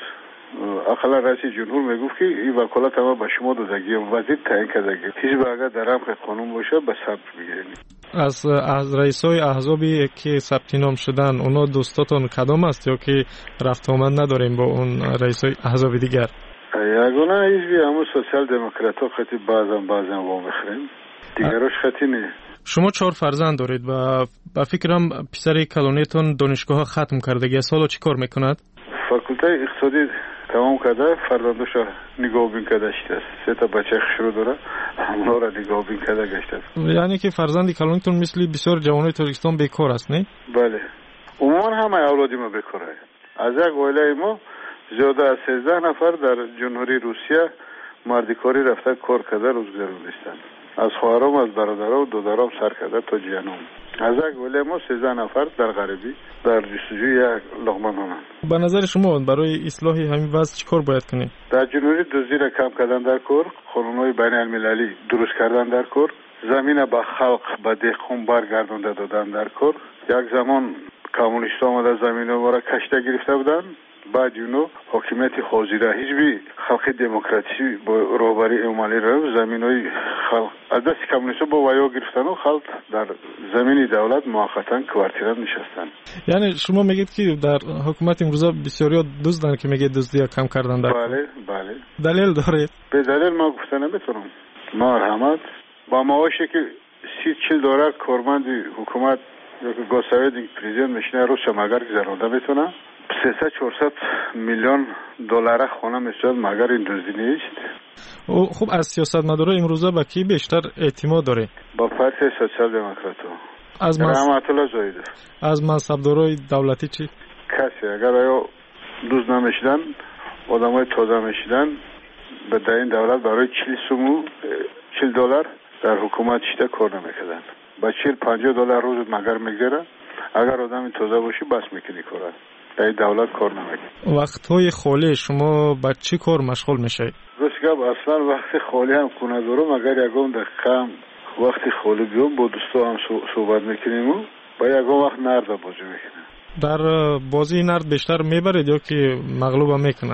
اقلا رئیس جمهور میگفت که این وکالت ما به شما دادگی وزیر تعیین کردگی حزب اگر در رمق قانون باشه به ثبت بگیرید. از از رئیسای احزابی که ثبت نام شدن اونا دوستاتون کدام است یا که رفت آمد نداریم با اون رئیسای احزاب دیگر؟ یگانه حزبی همون سوسیال دموکرات ها خطی بعضا بعضا با میخریم دیگراش خطی نه. شما چهار فرزند دارید و با فکرم پسر کلونیتون دانشگاه ختم کردگی سالا چی کار میکند؟ فاکولته اقتصادی تمام کرده، فرزندش نگاه بین کرده است. سه تا بچه شروع داره، اونا را نگاه بین کرده گشته است. یعنی که فرزند کلونتون مثل بسیار جوانای تاجیکستان بیکار است، نه؟ بله. عموما همه اولادی ما بیکاره. از یک عائله ما زیاده از سیزده نفر در جمهوری روسیه مردکاری رفته کار کرده روزگار می‌بستند. از خواهرام از برادرام و دادرام سر کرده تا جیانم. از یک عائله ما سیزده نفر در غربی در جستجوی یک لقمه نان. به نظر شما برای اصلاح همین وضع چیکار باید کنیم؟ در جمهوری دزدی را کم کردن در کار، قانون‌های بین المللی درست کردن در کار، زمین به خلق به دهقان برگردانده دادن در کار. یک زمان کمونیست‌ها آمده زمین ما را کشته گرفته بودند. بعد اونو حاکمیت حاضره حزبی خلق دموکراسی با رهبری امالی را زمینای خلق از دست کمونیست‌ها با ویا گرفتن و خلق در زمین دولت موقتا کوارتیرا نشستن. یعنی شما میگید که در حکومت امروزا بسیاری دزدن که میگه دزدی کم کردن در بله بله دلیل دارید؟ به دلیل ما گفتن نمیتونم. مرحمت با معاشی که سی چل دلار کارمند حکومت یا که گوساوید پرزیدنت میشنه رو شماگر گذرونده میتونه سیصد چهارصد میلیون دلار خانه میشد مگر این دزدی نیست. او خوب از سیاستمدارا امروزه با کی بیشتر اعتماد داره؟ با پارتی سوسیال دموکراتو. از رحمت الله زاید. از منصبدارای دولتی چی؟ کسی اگر آیا دوز نمیشدن آدمای تازه میشدن به در این دولت برای چهل سومو چهل دلار در حکومت شده کار نمیکردن. با چهل پنجاه دلار روز مگر میگیره. اگر آدم تازه باشی بس میکنی کاره. در دولت کار نمیکنه. وقت‌های خالی شما با چی کار مشغول میشید؟ راست اصلا وقت خالی هم کنه دارم اگر یکم دقیقه وقت خالی بیام با دوستا هم صحبت میکنیم و با یکم وقت نرد بازی میکنیم. در بازی نرد بیشتر میبرید یا که مغلوب هم میکنه؟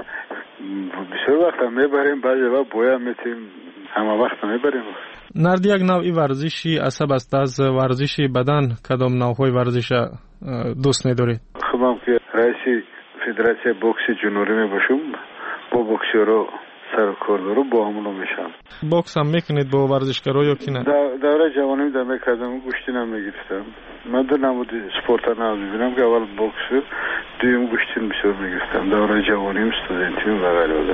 بسیار وقت هم میبریم بعضی وقت بویا میتیم همه وقت میبریم. نرد یک نوعی ورزشی عصب است. از ورزش بدن کدام نوعهای ورزش دوست ندارید؟ خودم که رئیس فدراسیون بوکس جنوبی می باشم با بوکسورا سر کار دارم با همونو میشم. بوکس هم میکنید با ورزشکارا یا کی نه؟ دوره جوانی در میکردم گوشتی نم میگرفتم. من در نمود سپورت نم میبینم که اول بوکس دویم گوشتی بسیار میگرفتم. دوره جوانیم استودنتیم و غیره.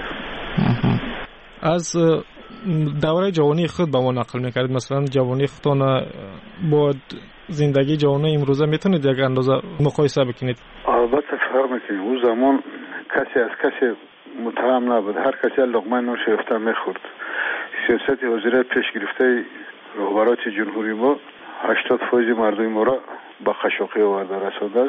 از دوره جوانی خود با ما نقل میکردید. مثلا جوانی خودتان با زندگی جوانی امروزه میتونید یک اندازه مقایسه بکنید؟ البته فرق میکنید. اون زمان کسی از کسی متهم نبود. هر کسی لقمه نون شرفته میخورد. سیاست وزیر پیش گرفته رهبرات جمهوری ما هشتاد فیصد مردم ما را با خشوقی آورده رسانده است.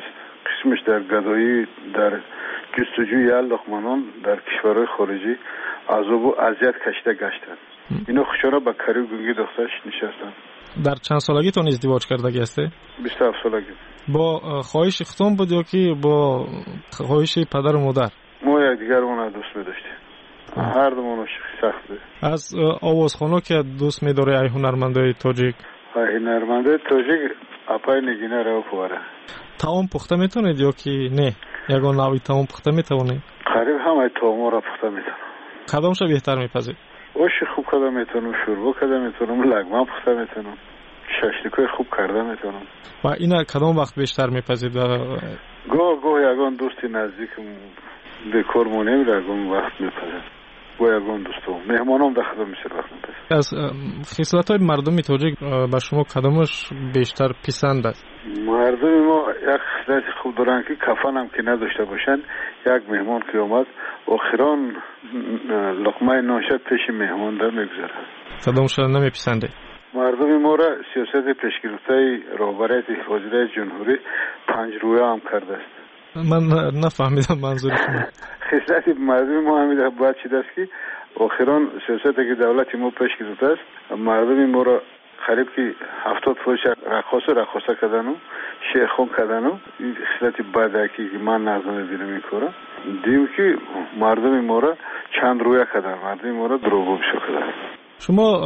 قسمش در گدایی، در جستجوی لقمانان در کشورهای خارجی عذاب و اذیت کشیده گشتند. اینا خوشحالا با کاری و گنگی دخترش نشستن. در چند سالگیتون ازدواج کردگی هسته؟ بیست و هفت سالگی. با خواهش ختم بود یا که با خواهش پدر و مادر؟ ما یک دیگرمون دوست می‌داشتیم. هر دومون عاشق سخت بود. از آوازخوان‌ها که دوست می‌داره ای هنرمندای تاجیک؟ ای هنرمندای تاجیک اپای نگینه رو فواره. تاون پخته میتونید یا که نه؟ یگان نوعی تاون پخته میتونید؟ قریب همه تاون را پخته میتونم. کدامش بهتر میپذید؟ اوش خوب کرده میتونم، شوربا کرده میتونم، لگمه پخته میتونم، ششلیکای خوب کرده میتونم. و اینا کدام وقت بیشتر میپذید؟ گاه گاه یگان دوستی نزدیکم دکور مونیم یگان وقت میپذید. گاه یگان دوستم مهمانم در خدمت میشه وقت میپذید. از خصلت‌های مردم تاجیک به شما کدامش بیشتر پسند است؟ مردم ما یک خصلت خوب دارن که کفن هم که نداشته باشن. یک مهمان که اومد آخران لقمه ناشد پیش مهمان در میگذاره. کدامش نمیپسنده؟ مردم ما را سیاست پیشگرفته رهبریت وزیر جمهوری پنج رویه هم کرده است. من نفهمیدم منظور شما. خصلت مردم ما همیشه باید چیز است که آخران سیاست که دولت ما پیش گرفته است مردم ما را قریب که هفتاد فوش رقاص رقاصه کردن و شیخون کردن و این خصلت بدکی که من نظر بینم میکنم. دیم که مردم ما را چند رویه کردن، مردم ما را دروغگو بشو کردن. شما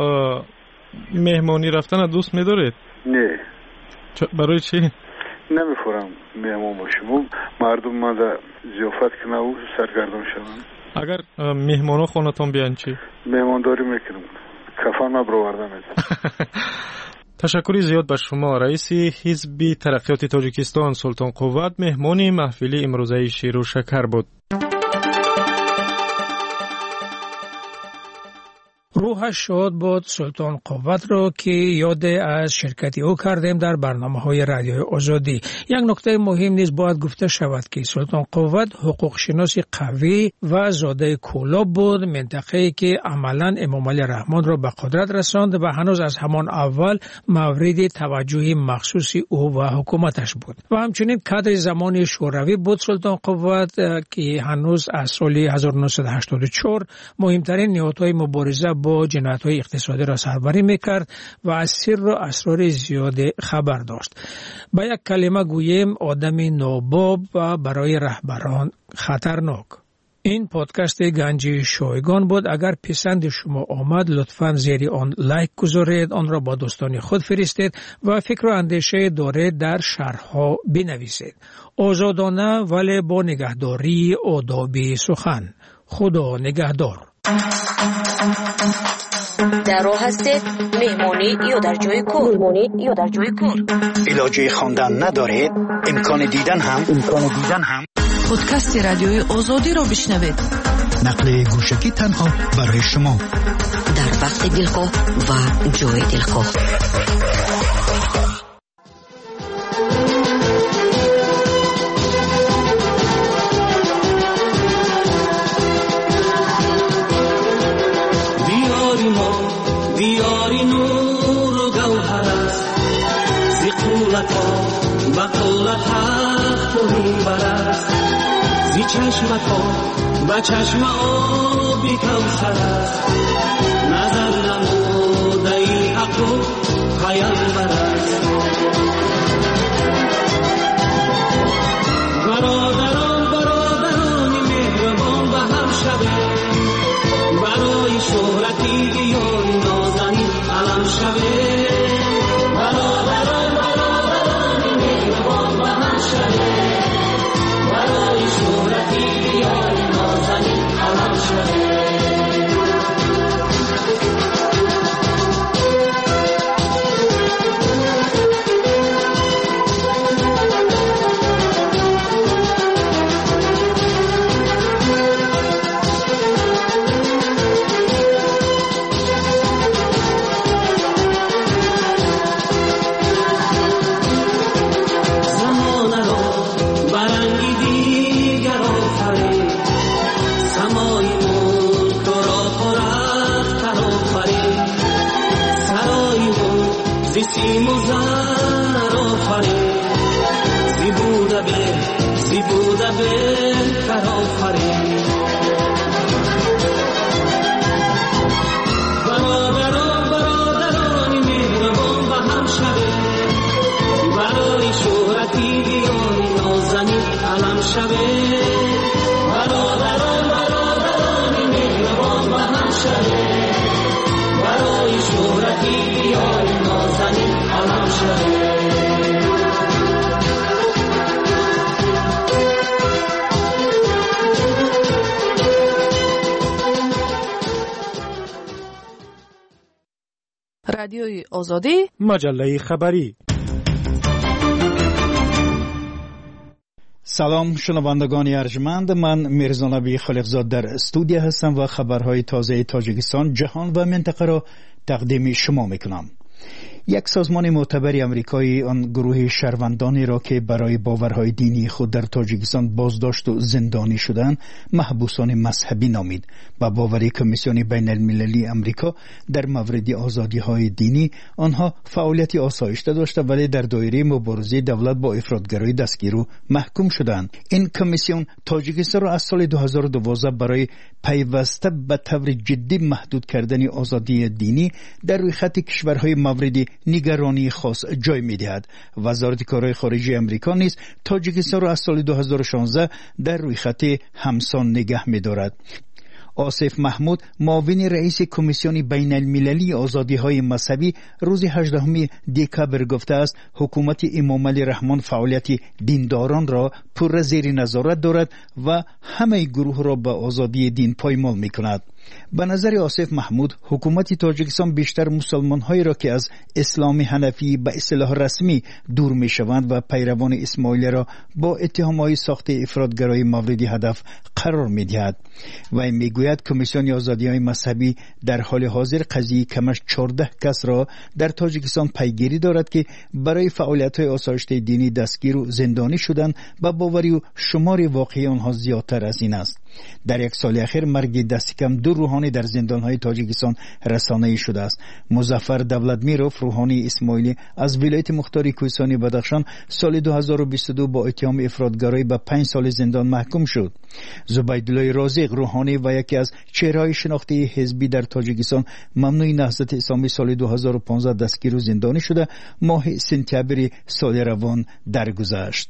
مهمانی رفتن دوست می‌دارید؟ نه. برای چی؟ نمی‌خورم مهمان باشم. مردم ما در ضیافت کنه و سرگردان شوند. اگر مهمانا خونتون بیان چی؟ مهمانداری میکنم. کفن ما برآورده می‌کنم. تشکری زیاد به شما. رئیس حزب ترقیات تاجیکستان سلطان قوت مهمان محفل امروزه شیر و شکر بود. روحش شاد بود سلطان قوت رو که یاد از شرکتی او کردیم در برنامه های رادیوی آزادی. یک نکته مهم نیز باید گفته شود که سلطان قوت حقوق شناس قوی و زاده کولاب بود، منطقه‌ای که عملاً امام علی رحمان را به قدرت رساند و هنوز از همان اول مورد توجه مخصوصی او و حکومتش بود. و همچنین کادر زمان شوروی بود سلطان قوت که هنوز از سال هزار و نهصد و هشتاد و چهار مهمترین نهادهای مبارزه با جنایت‌های اقتصادی را سربری می‌کرد و از سر و اسرار زیاد خبر داشت. با یک کلمه گوییم آدم ناباب و برای رهبران خطرناک. این پادکست گنجی شایگان بود. اگر پسند شما آمد لطفاً زیر آن لایک گذارید، آن را با دوستان خود فرستید و فکر و اندیشه دارید در شرح‌ها بنویسید. آزادانه ولی با نگهداری آداب سخن. خدا نگهدار. در راه هستید مهمانی یا در جای کار مهمانی یا در جای کار علاجه خواندن ندارید امکان دیدن هم امکان دیدن هم پادکست رادیوی آزادی را بشنوید. نقل گوشکی تنها برای شما در وقت دلخواه و جای دلخواه. دیاری نور و گوهر است زی قولت ها و قولت حق تو میبر است زی چشمت ها و چشم آبی کوثر است نظر نموده ای حق و پیامبر است. برادران برادران مهربان به هم شوید برای شهرتی یاری نازنین علم شوید. برادران برادران مهربان به هم شوید برای شهرتی یاری نازنین علم شوید. سیم و زر آفرین زی بوده به رادیوی آزادی، مجله خبری. سلام شنوندگان ارجمند، من میرزا نبی خلیقزاد در استودیو هستم و خبرهای تازه تاجیکستان، جهان و منطقه را تقدیم شما میکنم. یک سازمان معتبر آمریکایی آن گروه شهروندانی را که برای باورهای دینی خود در تاجیکستان بازداشت و زندانی شدند محبوسان مذهبی نامید. با باوری کمیسیون بین المللی آمریکا در مورد آزادی‌های دینی، آنها فعالیت آسایشته داشته ولی در دایره مبارزه دولت با افراطگرایی دستگیر محکوم شدند. این کمیسیون تاجیکستان را از سال دو هزار و دوازده برای پیوسته به طور جدی محدود کردن آزادی دینی در روی خط کشورهای مورد نگرانی خاص جای می‌دهد. وزارت کارهای خارجه آمریکا نیز تاجیکستان را از سال دو هزار و شانزده در روی خط همسان نگه می‌دارد. آصف محمود، معاون رئیس کمیسیون بین المللی آزادی‌های مذهبی، روز هجدهم دکامبر گفته است حکومت امام علی رحمان فعالیت دینداران را پر زیر نظارت دارد و همه گروه را به آزادی دین پایمال می‌کند. به نظر آصف محمود، حکومت تاجیکستان بیشتر مسلمان‌هایی را که از اسلام حنفی به اصطلاح رسمی دور می‌شوند و پیروان اسماعیلی را با اتهام‌های ساخت افراطگرایی مورد هدف قرار می‌دهد. و میگوید کمیسیون آزادی‌های مذهبی در حال حاضر قضیه کمش چهارده کس را در تاجیکستان پیگیری دارد که برای فعالیت‌های آسایشته دینی دستگیر و زندانی شدند و باوری و شمار واقعی آنها زیادتر از این است. در یک سال اخیر مرگ دست کم دو روحانی در زندان‌های تاجیکستان رسانه‌ای شده است. مظفر دولتمیروف، روحانی اسماعیلی از ولایت مختار کوهستانی بدخشان، سال دو هزار و بیست و دو با اتهام افراطگرایی به پنج سال زندان محکوم شد. زبیدالله رازق، روحانی و یکی از چهره‌های شناخته حزبی در تاجیکستان، ممنوع نهضت اسلامی، سال دو هزار و پانزده دستگیر و زندانی شده. ماه سپتامبر سال روان درگذشت.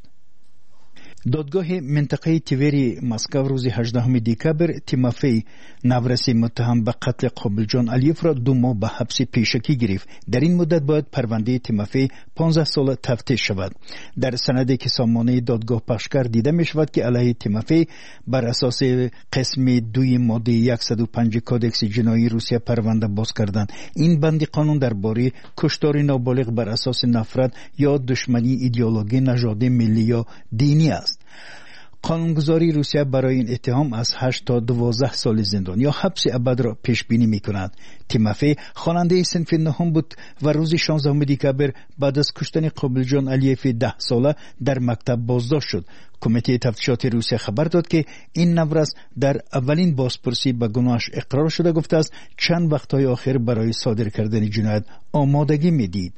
دادگاه منطقه تیوری مسکو روز هجدهم دکامبر تیمافی نورسی متهم به قتل قابلجان علیف را دو ماه به حبس پیشکی گرفت. در این مدت باید پرونده تیمافی پانزده سال تفتیش شود. در سندی که سامانه دادگاه پخش کرد دیده می شود که علیه تیمافی بر اساس قسم دوی ماده صد و پنج کودکس جنایی روسیه پرونده باز کردند. این بند قانون درباره کشتار نابالغ بر اساس نفرت یا دشمنی ایدئولوژی نژادی، ملی یا دینی است. قانونگذاری روسیه برای این اتهام از هشت تا دوازده سال زندان یا حبس ابد را پیش بینی می کند. تیمافی خواننده صنف نهم بود و روز شانزدهم دکامبر بعد از کشتن قابلجان علیف ده ساله در مکتب بازداشت شد. کمیته تفتیشات روسیه خبر داد که این نورس در اولین بازپرسی به گناهش اقرار شده، گفته است چند وقت‌های آخر برای صادر کردن جنایت آمادگی می‌دید.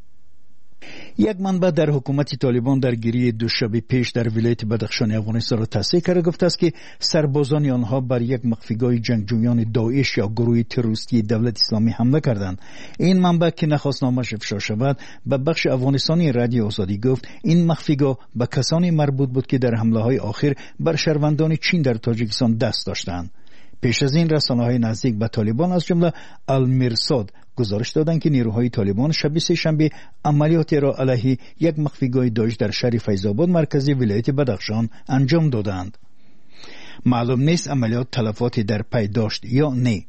یک منبع در حکومت طالبان درگیری دو شب پیش در ولایت بدخشان افغانستان را تصحیح کرده، گفته است که سربازان آنها بر یک مخفیگاه جنگجویان داعش یا گروه تروریستی دولت اسلامی حمله کردند. این منبع که نخواست نامش افشا شود به بخش افغانستانی رادیو آزادی گفت این مخفیگاه به کسانی مربوط بود که در حمله های آخر بر شهروندان چین در تاجیکستان دست داشتند. پیش از این رسانه‌های نزدیک به طالبان از جمله المرصاد گزارش دادند که نیروهای طالبان شب سه‌شنبه عملیاتی را علیه یک مخفیگاه داعش در شهر فیض‌آباد مرکزی ولایت بدخشان انجام دادند. معلوم نیست عملیات تلفاتی در پی داشت یا نه.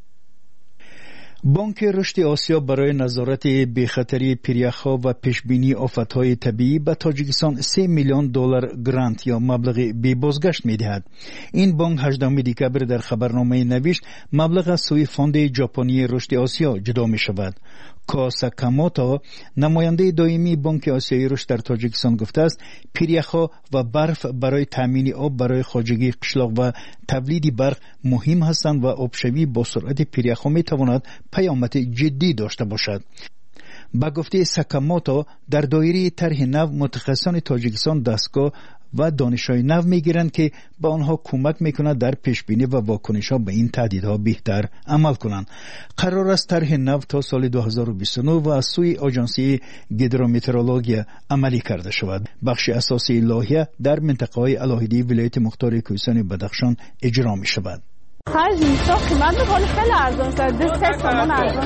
بانک رشد آسیا برای نظارت بی‌خطری پریخ‌ها و پیشبینی آفت‌های طبیعی به تاجیکستان سه میلیون دلار گرانت یا مبلغ بی بازگشت می‌دهد. این بانک هجدهم دکامبر در خبرنامه نوشت مبلغ از سوی فاند ژاپنی رشد آسیا جدا می‌شود. کاساکاموتو، نماینده دائمی بانک آسیایی رشد در تاجیکستان، گفته است پریخ‌ها و برف برای تامین آب برای خواجگی قشلاق و تولید برق مهم هستند و آبشوی با سرعت پریخ‌ها می‌تواند پیامد جدی داشته باشد. با گفته ساکاموتو در دایره طرح نو متخصصان تاجیکستان دستگاه و دانش‌های نو می‌گیرند که به آنها کمک می‌کند در پیشبینی و واکنش‌ها به این تهدیدها بهتر عمل کنند. قرار است طرح نو تا سال دو هزار و بیست و نه و از سوی آژانسی هیدرومترولوژی عملی کرده شود. بخش اساسی لایحه در منطقه‌های علایقه ولایت مختار کوهستان بدخشان اجرا می‌شود. خرج میسا قیمت بخوری خیلی ارزان شد. دو سه سامان ارزان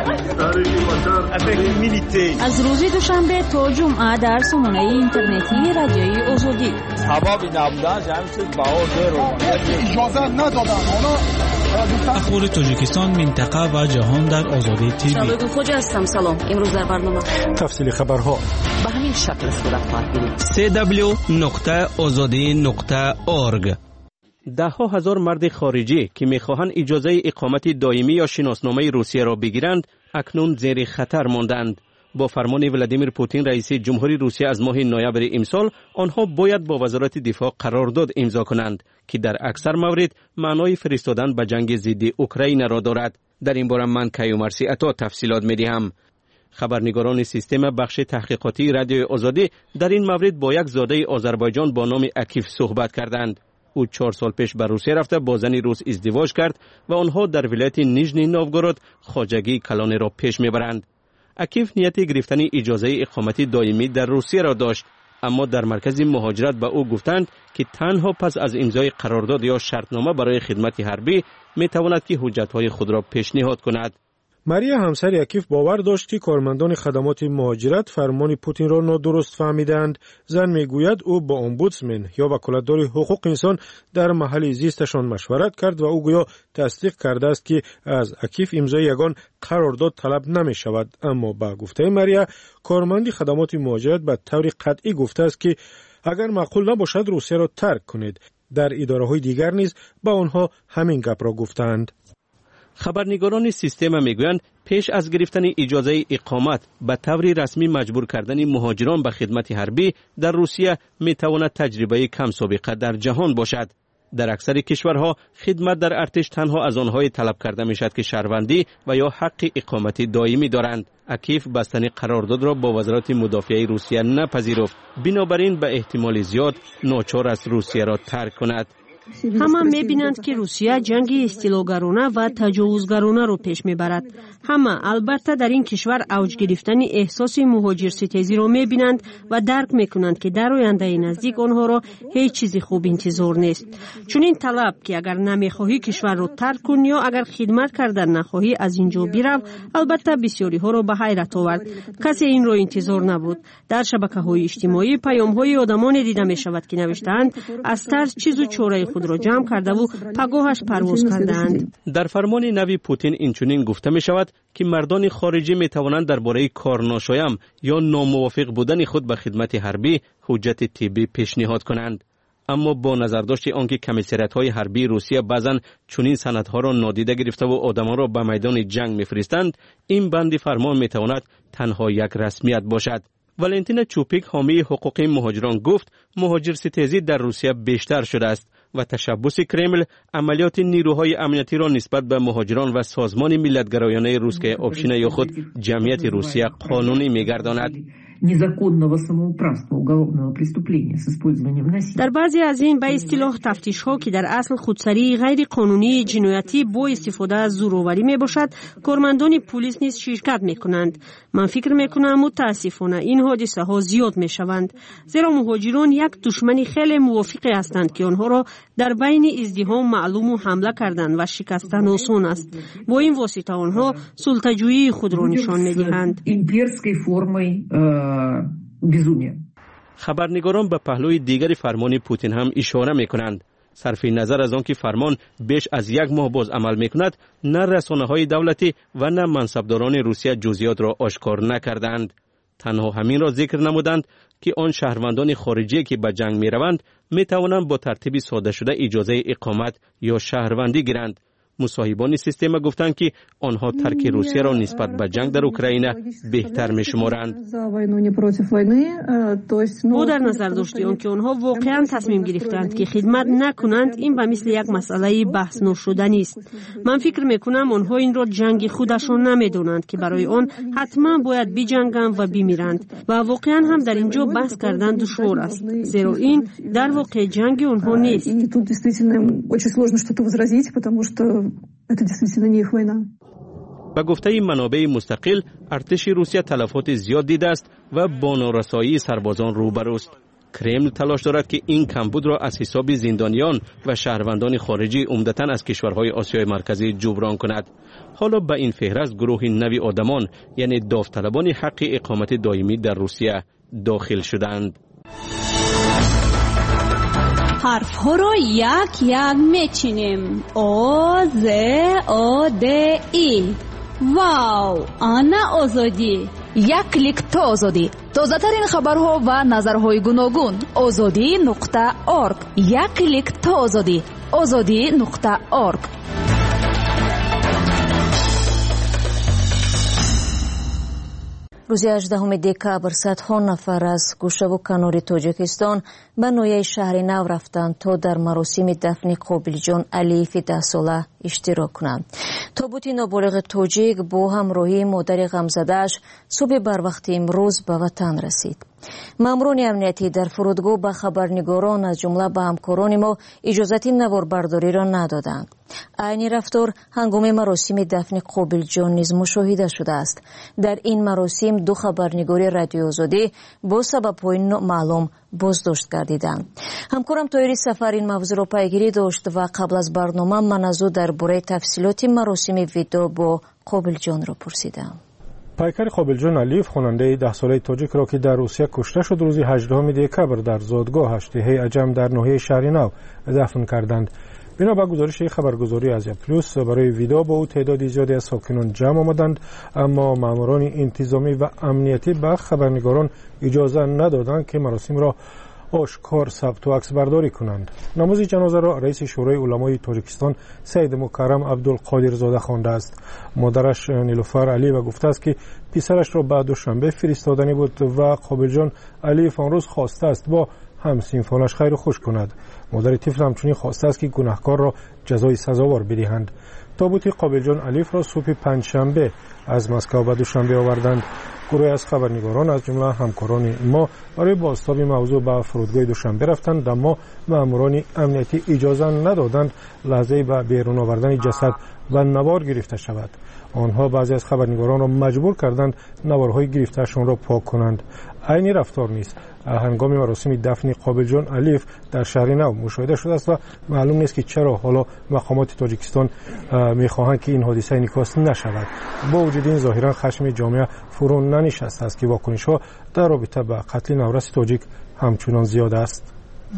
شد. از روز دوشنبه تا جمعه در سامانه اینترنتی رادیوی آزادی هوا بی نبودن همین چیز بها زیر اجازه ندادن. حالا اخبار تاجیکستان، منطقه و جهان در آزادی تیوی. شبکه خوج هستم. سلام. امروز در برنامه تفصیل خبرها به همین شکل صورت خواهد گرفت. سی دبلیو نقطه آزادی نقطه اورگ. ده ها هزار مرد خارجی که میخواهند اجازه اقامت دائمی یا شناسنامه روسیه را بگیرند اکنون زیر خطر ماندند. با فرمان ولادیمیر پوتین رئیس جمهوری روسیه از ماه نوامبر امسال آنها باید با وزارت دفاع قرارداد امضا کنند که در اکثر موارد معنای فرستادن به جنگ ضد اوکراین را دارد. در این باره من کیومرثی عطا تفصیلات می‌دهم. خبرنگاران سیستم بخش تحقیقاتی رادیوی آزادی در این مورد با یک زاده آذربایجان با نام اکیف صحبت کردند. او چهار سال پیش به روسیه رفته با زنی روس ازدواج کرد و آنها در ولایت نیژنی نوگورود خواجگی کلان را پیش میبرند. اکیف نیت گرفتن اجازه اقامت دائمی در روسیه را داشت، اما در مرکز مهاجرت به او گفتند که تنها پس از امضای قرارداد یا شرطنامه برای خدمت حربی میتواند که حجت‌های خود را پیشنهاد کند. ماریا همسر اکیف باور داشت که کارمندان خدمات مهاجرت فرمان پوتین را نادرست فهمیدند. زن میگوید او با امبودسمن یا وکالتدار حقوق انسان در محل زیستشان مشورت کرد و او گویا تصدیق کرده است که از اکیف امضای یگان قرارداد طلب نمی شود. اما با گفته ماریا کارمند خدمات مهاجرت به طور قطعی گفته است که اگر معقول نباشد روسیه را ترک کنید. در اداره‌های دیگر نیز با آنها همین گپ را گفتند. خبرنگاران سیستم میگویند پیش از گرفتن اجازه اقامت به طور رسمی مجبور کردن مهاجران به خدمت حربی در روسیه میتواند تجربه کم سابقه در جهان باشد. در اکثر کشورها خدمت در ارتش تنها از آنهای طلب کرده میشد که شهروندی و یا حق اقامت دائمی دارند. اکیف بستن قرارداد را با وزارت مدافعه روسیه نپذیرفت، بنابراین به احتمال زیاد ناچار است روسیه را ترک کند. همه می‌بینند که روسیه جنگ استیلاگرانه و تجاوزگرانه را پیش می‌برد. همه البته در این کشور اوج گرفتن احساس مهاجرستیزی را می‌بینند و درک می‌کنند که در آینده نزدیک آنها را هیچ چیزی خوب انتظار نیست. چون این طلب که اگر نمی‌خواهی کشور را ترک کن یا اگر خدمت کردن نخواهی از اینجا برو، البته بسیاری ها را به حیرت آورد. کسی این را انتظار نبود. در شبکه‌های اجتماعی پیام‌های آدمانی دیده می‌شود که نوشته‌اند از ترس چیز و چاره خود را جمع کرده و پگاهش پرواز کردند. در فرمان نوی پوتین اینچنین گفته می شود که مردان خارجی می توانند درباره کارناشایم یا ناموافق بودن خود به خدمت حربی حجت طبی پیشنهاد کنند. اما با نظرداشت آنکه کمیسریت‌های حربی روسیه بعضاً چنین سندها را نادیده گرفته و آدمان را به میدان جنگ می‌فرستند، این بند فرمان می تواند تنها یک رسمیت باشد. والنتینا چوپیک حامی حقوق مهاجران گفت مهاجرستیزی در روسیه بیشتر شده است و تشبث کرمل عملیات نیروهای امنیتی را نسبت به مهاجران و سازمان ملت‌گرایانه روسیه آبشینه یا خود جمعیت روسیه قانونی می‌گرداند. در بعضی از این به اصطلاح تفتیش ها که در اصل خودسری غیر قانونی جنایتی با استفاده از زورآوری می باشد، کارمندان پلیس نیز شرکت می کنند. من فکر می کنم متاسفانه این حادثه ها زیاد می شوند، زیرا مهاجران یک دشمن خیلی موافقی هستند که آنها را در بین ازدحام معلوم و حمله کردن و شکستن آسان است. با این واسطه آنها سلطه‌جویی خود را نشان می دهند. خبرنگاران به پهلوی دیگر فرمان پوتین هم اشاره می کنند. صرف نظر از آنکه فرمان بیش از یک ماه باز عمل می کند، نه رسانه های دولتی و نه منصبداران روسیه جزئیات را آشکار نکردند. تنها همین را ذکر نمودند که آن شهروندان خارجی که به جنگ می روند می توانند با ترتیب ساده شده اجازه اقامت یا شهروندی گیرند. مصاحبان سیستم گفتند که آنها ترک روسیه را نسبت به جنگ در اوکراین بهتر می شمارند. او در نظر داشت که آنها واقعا تصمیم گرفتند که خدمت نکنند، این به مثل یک مسئله بحث نشدنی است. من فکر می کنم آنها این را جنگ خودشان نمیدانند که برای آن حتما باید بجنگند و بمیرند و واقعا هم در اینجا بحث کردن دشوار است، زیرا این در واقع جنگ آنها نیست. به گفته منابع مستقل، ارتش روسیه تلفات زیاد دیده است و با نارسایی سربازان روبروست. کرمل تلاش دارد که این کمبود را از حساب زندانیان و شهروندان خارجی عمدتاً از کشورهای آسیای مرکزی جبران کند. حالا به این فهرست گروه نوی آدمان یعنی داوطلبان حق اقامت دائمی در روسیه داخل شدند. حرف ها رو یک یک میچینیم. او ز او د ای. واو، آنا آزادی. یک کلیک تا آزادی. تازه ترین خبرها و نظرهای گوناگون. آزادی نقطه اورگ. یک کلیک تا آزادی. آزادی نقطه اورگ. روز هجدهم دکبر صدها نفر از گوشه و کنار تاجیکستان به نویه شهر نو رفتند تا در مراسم دفن قابلجان علی ده ساله اشتراک کنند. تابوت نابالغ تاجیک با همراهی مادر غمزده‌اش صبح بر وقت امروز به وطن رسید. ماموران امنیتی در فرودگاه به خبرنگاران از جمله به همکاران ما اجازت نواربرداری را ندادند. عین رفتار هنگام مراسم دفن قابلجان نیز مشاهده شده است. در این مراسم دو خبرنگار رادیو آزادی با سبب‌های نامعلوم بازداشت گردیدند. همکارم طاهری سفر این موضوع را پیگیری داشت و قبل از برنامه من از او درباره تفصیلات مراسم وداع با قابلجان را پرسیدم. پیکر قابلجان علیف خواننده ده ساله تاجیک را که در روسیه کشته شد روز هجدهم دکبر در زادگاهش دهه عجم در ناحیه شهر نو دفن کردند. بنا به گزارش خبرگزاری آزیا پلوس برای ویداع با او تعدادی زیادی از ساکنان جمع آمدند، اما ماموران انتظامی و امنیتی به خبرنگاران اجازه ندادند که مراسم را آشکار ثبت و عکس برداری کنند. نماز جنازه را رئیس شورای علمای تاجیکستان سید مکرم عبدالقادر زاده خوانده است. مادرش نیلوفر علی و گفته است که پسرش را بعد دوشنبه فرستادنی بود و قابلجان علی آن روز خواسته است با همسنفانش خیر و خوش کند. مادر طفل همچنین خواسته است که گناهکار را جزای سزاوار بدهند. تابوت قابلجان علیف را صبح پنجشنبه از مسکو به دوشنبه آوردند. گروهی از خبرنگاران از جمله همکاران ما برای بازتاب موضوع به فرودگاه دوشنبه رفتند، اما ماموران امنیتی اجازه ندادند لحظه به بیرون آوردن جسد و نوار گرفته شود. آنها بعضی از خبرنگاران را مجبور کردند نوارهای گرفتهشان را پاک کنند. عین رفتار نیست هنگام مراسم دفن قابلجان علیف در شهر نو مشاهده شده است و معلوم نیست که چرا حالا مقامات تاجیکستان میخواهند که این حادثه انعکاس نشود. با وجود این ظاهرا خشم جامعه فرو ننشسته است که واکنش‌ها در رابطه با قتل نورس تاجیک همچنان زیاد است.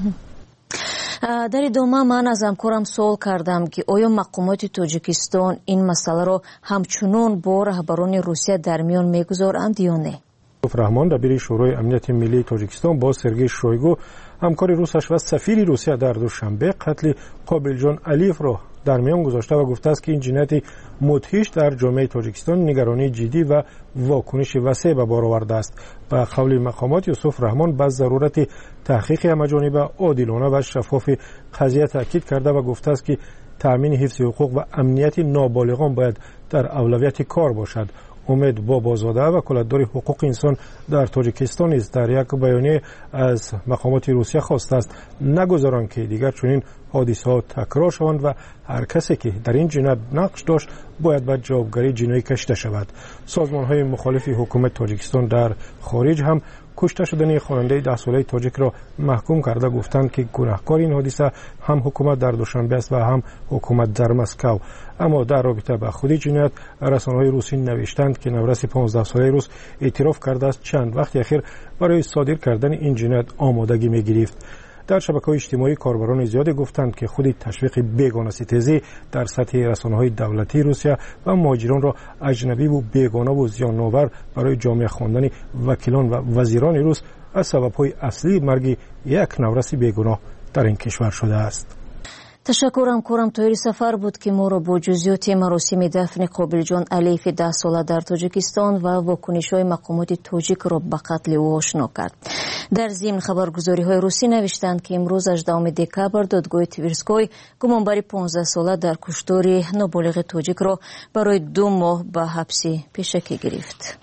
در ادامه من از همکارم سوال کردم که آیا مقامات تاجیکستان این مسئله را همچنان با رهبران روسیه در میان میگذارند یا نه؟ رحمان دبیر شورای امنیت ملی تاجیکستان با سرگئی شویگو همکار روسش و سفیر روسیه در دوشنبه قتل قابلجان علیف را در میان گذاشته و گفته است که این جنایت مدهش در جامعه تاجیکستان نگرانی جدی و واکنش وسیع به بار آورده است. به قول مقامات یوسف رحمان به ضرورت تحقیق همه‌جانبه عادلانه و شفاف قضیه تاکید کرده و گفته است که تأمین حفظ حقوق و امنیت نابالغان باید در اولویت کار باشد. امید بابازاده وکالتدار حقوق انسان در تاجیکستان است در یک بیانیه از مقامات روسیه خواسته است نگذارند که دیگر چنین حادثه‌ها تکرار شوند و هر کسی که در این جنایت نقش داشت باید به جوابگری جنایی کشیده شود. سازمان‌های مخالف حکومت تاجیکستان در خارج هم کشته شدن خواننده ده ساله تاجیک را محکوم کرده گفتند که گناهکار این حادثه هم حکومت در دوشنبه است و هم حکومت در مسکو. اما در رابطه با خود جنایت رسانه‌های روسی نوشتند که نورس پانزده ساله روس اعتراف کرده است چند وقت اخیر برای صادر کردن این جنایت آمادگی می‌گرفت. در شبکه‌های اجتماعی کاربران زیادی گفتند که خود تشویق بیگانه ستیزی در سطح رسانه‌های دولتی روسیه و مهاجران را اجنبی و بیگانه و زیان‌آور برای جامعه خواندن وکیلان و وزیران روس از سبب‌های اصلی مرگ یک نورس بیگناه در این کشور شده است. تشکر همکارم طاهری سفر بود که ما را با جزئیات مراسم دفن قابلجان علیف ده ساله در تاجیکستان و واکنش‌های مقامات تاجیک را به قتل او آشنا کرد. در ضمن خبرگزاری‌های روسی نوشتند که امروز هجدهم دکبر دادگاه تیورسکوی گمانبر پانزده ساله در کشتار نابالغ تاجیک را برای دو ماه به حبس پیشکی گرفت.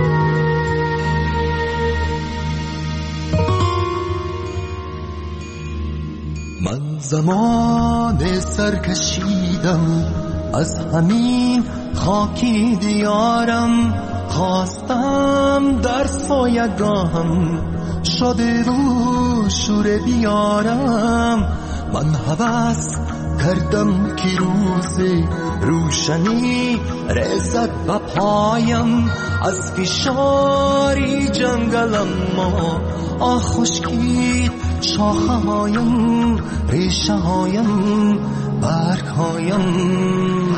من زمان سرکشیدم از همین خاکی دیارم، خواستم در سایگاهم شده رو شور بیارم. من هوس کردم که روز روشنی رسد به پایم از فشاری جنگلم ما آه خشکید شاخه هایم ریشه هایم برگ هایم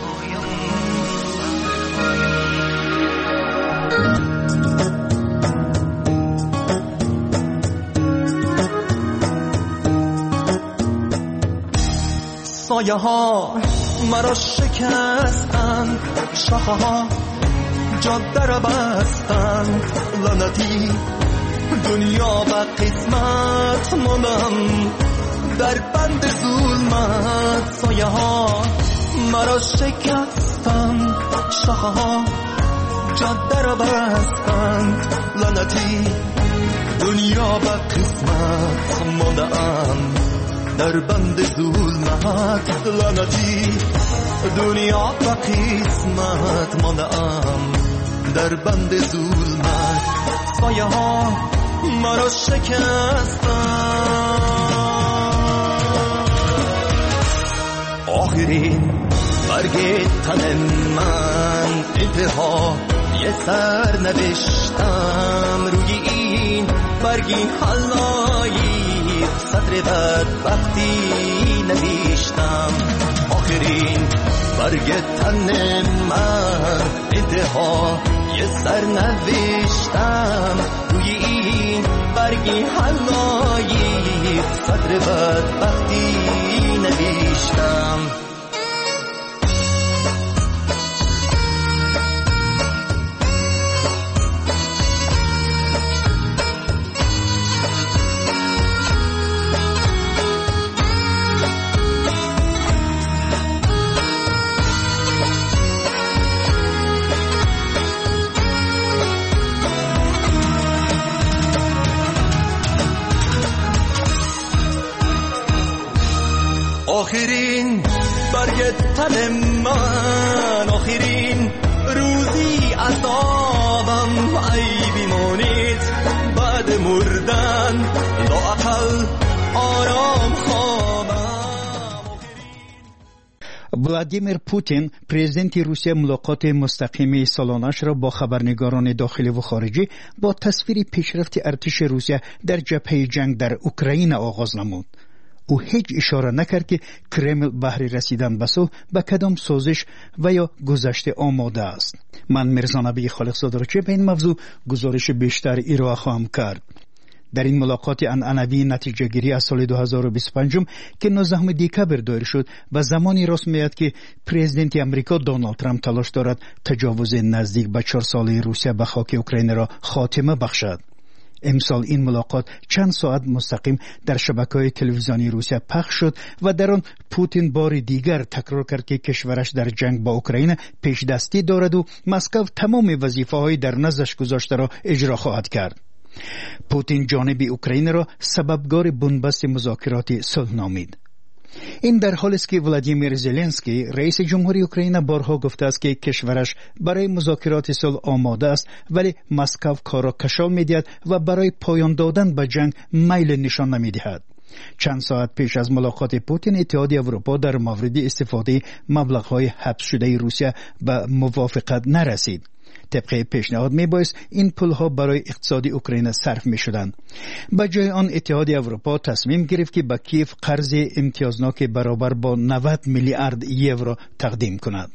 سایه ها مرا شکستند شاخه ها جاده را بستند لعنتی دنیا و قسمت ماندم در بند ظلمت سایه ها مرا شکستند شاخه ها جاده را بستند لعنتی دنیا و قسمت ماندم در بند ظلمت لعنتی دنیا و قسمت ماندم در بند ظلمت سایه ها مرا شکستند آخرین برگ تن من انتها یه سر نوشتم روی این برگی حلایی سطر بدبختی نوشتم آخرین برگ تن من انتها یه سر نوشتم روی این برگی حلایی سطر بدبختی نوشتم آخرین برگ تن من آخرین روزی عذابم ای بیمانید بعد مردن لااقل آرام خوابم. ولادیمیر پوتین پرزیدنت روسیه ملاقات مستقیم سالانش را با خبرنگاران داخلی و خارجی با تصویر پیشرفت ارتش روسیه در جبهه جنگ در اوکراین آغاز نمود. او هیچ اشاره نکرد که کرمل بهر رسیدن به صلح به کدام سازش و یا گذشته آماده است. من میرزا نبی خالقزاده را چه به این موضوع گزارش بیشتر ارائه خواهم کرد. در این ملاقات عنعنوی نتیجه گیری از سال دو هزار و بیست و پنج که نوزدهم دکبر دایر شد و زمانی راست میاد که پرزیدنت امریکا دونالد ترامپ تلاش دارد تجاوز نزدیک به چهار ساله روسیه به خاک اوکراین را خاتمه بخشد. امسال این ملاقات چند ساعت مستقیم در شبکه‌های تلویزیونی روسیه پخش شد و در آن پوتین بار دیگر تکرار کرد که کشورش در جنگ با اوکراین پیش دستی دارد و مسکو تمام وظیفه‌های در نزدش گذاشته را اجرا خواهد کرد. پوتین جانب اوکراین را سببگار بنبست مذاکرات صلح نامید. این در حالی است که ولادیمیر زلنسکی رئیس جمهوری اوکراین بارها گفته است که کشورش برای مذاکرات صلح آماده است ولی مسکو کار را کشال می‌دهد و برای پایان دادن به جنگ میل نشان نمی‌دهد. چند ساعت پیش از ملاقات پوتین اتحادیه اروپا در مورد استفاده مبلغ‌های حبس شده روسیه به موافقت نرسید. طبق پیشنهاد میبایست این پولها برای اقتصاد اوکراین صرف میشدند. به جای آن اتحادیه اروپا تصمیم گرفت که به کیف قرض امتیازناک برابر با نود میلیارد یورو تقدیم کند.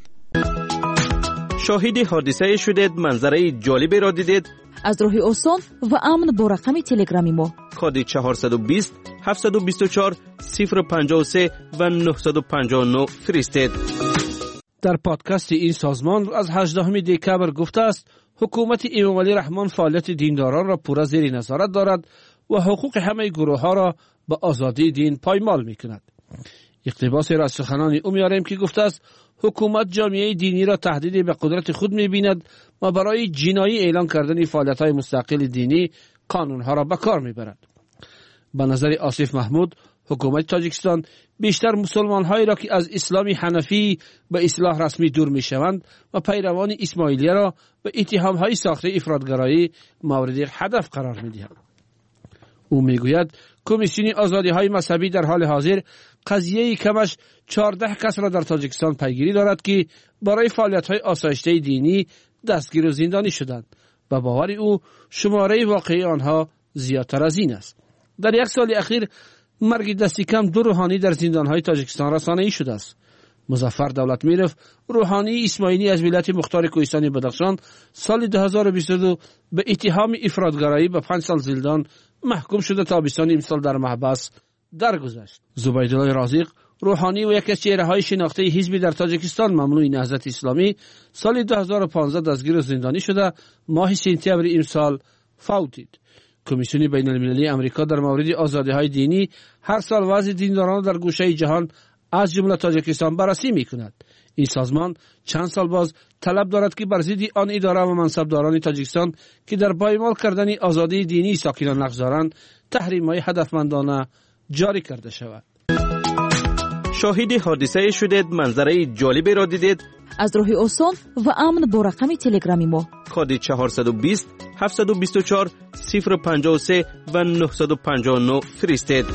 شاهد حادثه شدید، منظره جالبی را دیدید؟ از راه آسان و امن با رقم تلگرامی ما کد چهارصد و بیست هفتصد و بیست و چهار صفر پنجاه و سه و نهصد و پنجاه و نه فرستید. در پادکست این سازمان از هجدهم دکبر گفته است حکومت امام علی رحمان فعالیت دینداران را پورا زیر نظارت دارد و حقوق همه گروه ها را به آزادی دین پایمال می کند. اقتباس را از سخنان او میاریم که گفته است حکومت جامعه دینی را تهدید به قدرت خود می بیند و برای جنایی اعلان کردن فعالیت های مستقل دینی قانون ها را به کار می برد. به نظر آصف محمود حکومت تاجیکستان بیشتر مسلمان هایی را که از اسلام حنفی به اصلاح رسمی دور می شوند و پیروان اسماعیلیه را به اتهام های ساخته افراطگرایی مورد هدف قرار می دهند. او می گوید کمیسیون آزادی های مذهبی در حال حاضر قضیه کمش چهارده کس را در تاجیکستان پیگیری دارد که برای فعالیت‌های آسایشته دینی دستگیر و زندانی شدند و باور او شماره واقعی آنها زیادتر از این است. در یک سال اخیر مرگ دستی کم دو روحانی در زندان‌های تاجیکستان رسانه‌ای شده است. مظفر دولتمیرف، روحانی اسماعیلی از ولایت مختار کوهستانی بدخشان، سال دو هزار و بیست و دو به اتهام افراطگرایی به پنج سال زندان محکوم شده تابستان امسال در محبس درگذشت. زبیدالله رازق، روحانی و یکی از چهره‌های شناخته حزب در تاجیکستان ممنوع نهضت اسلامی، سال دو هزار و پانزده دستگیر و زندانی شده، ماه سپتامبر امسال فوتید. کمیسیون بین المللی امریکا در مورد آزادی‌های دینی هر سال وضع دینداران در گوشه جهان از جمله تاجیکستان بررسی می‌کند. این سازمان چند سال باز طلب دارد که بر ضد آن اداره و منصبداران تاجیکستان که در پایمال کردن آزادی دینی ساکنان نقش دارند تحریم‌های هدفمندانه جاری کرده شود. شاهد حادثه شدید، منظره جالبی را دیدید؟ از راه آسان و امن با رقم تلگرامی ما کد چهارصد و بیست هفتصد و بیست و چهار صفر پنجاه و سه و نهصد و پنجاه و نه فرستید.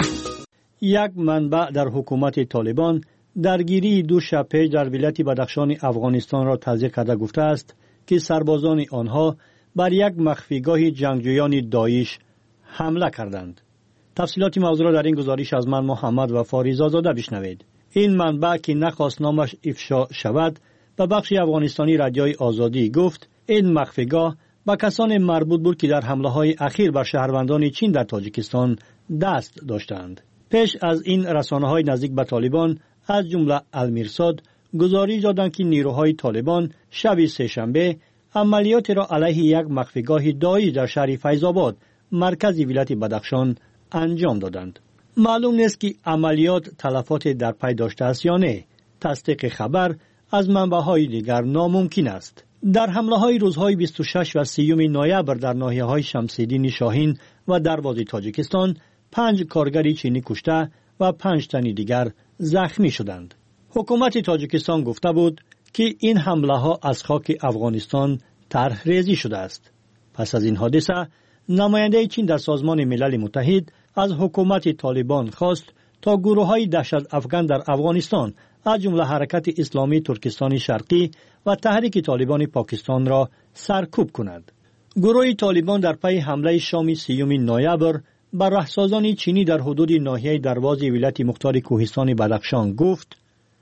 یک منبع در حکومت طالبان درگیری دو شب پیش در ولایت بدخشان افغانستان را تصدیق کرده گفته است که سربازان آنها بر یک مخفیگاه جنگجویان داعش حمله کردند. تفصیلات موضوع را در این گزارش از من محمد و فاریزاده بشنوید. این منبع که نخواست نامش افشا شود به بخش افغانستانی رادیوی آزادی گفت این مخفیگاه با کسان مربوط بود که در حمله های اخیر بر شهروندان چین در تاجیکستان دست داشتند. پیش از این رسانه های نزدیک به طالبان از جمله المیرصاد گزارش دادند که نیروهای طالبان شب سه‌شنبه عملیات را علیه یک مخفیگاه داعش در شهر فیض‌آباد مرکز ولایت بدخشان انجام دادند. معلوم نیست که عملیات تلفات در پی داشته است یا نه. تصدیق خبر از منبع‌های دیگر ناممکن است. در حمله‌های روزهای بیست و شش و سی نوامبر در ناحیه‌های شمس‌الدین شاهین و دروازه تاجیکستان پنج کارگر چینی کشته و پنج تن دیگر زخمی شدند. حکومت تاجیکستان گفته بود که این حمله‌ها از خاک افغانستان طرح ریزی شده است. پس از این حادثه نماینده چین در سازمان ملل متحد از حکومت طالبان خواست تا گروه‌های دهشت افکن در افغانستان از جمله حرکت اسلامی ترکستان شرقی و تحریک طالبان پاکستان را سرکوب کند. گروه طالبان در پی حمله شام سیوم نوامبر بر رهسازان چینی در حدود ناحیه دروازه ولایت مختار کوهستان بدخشان گفت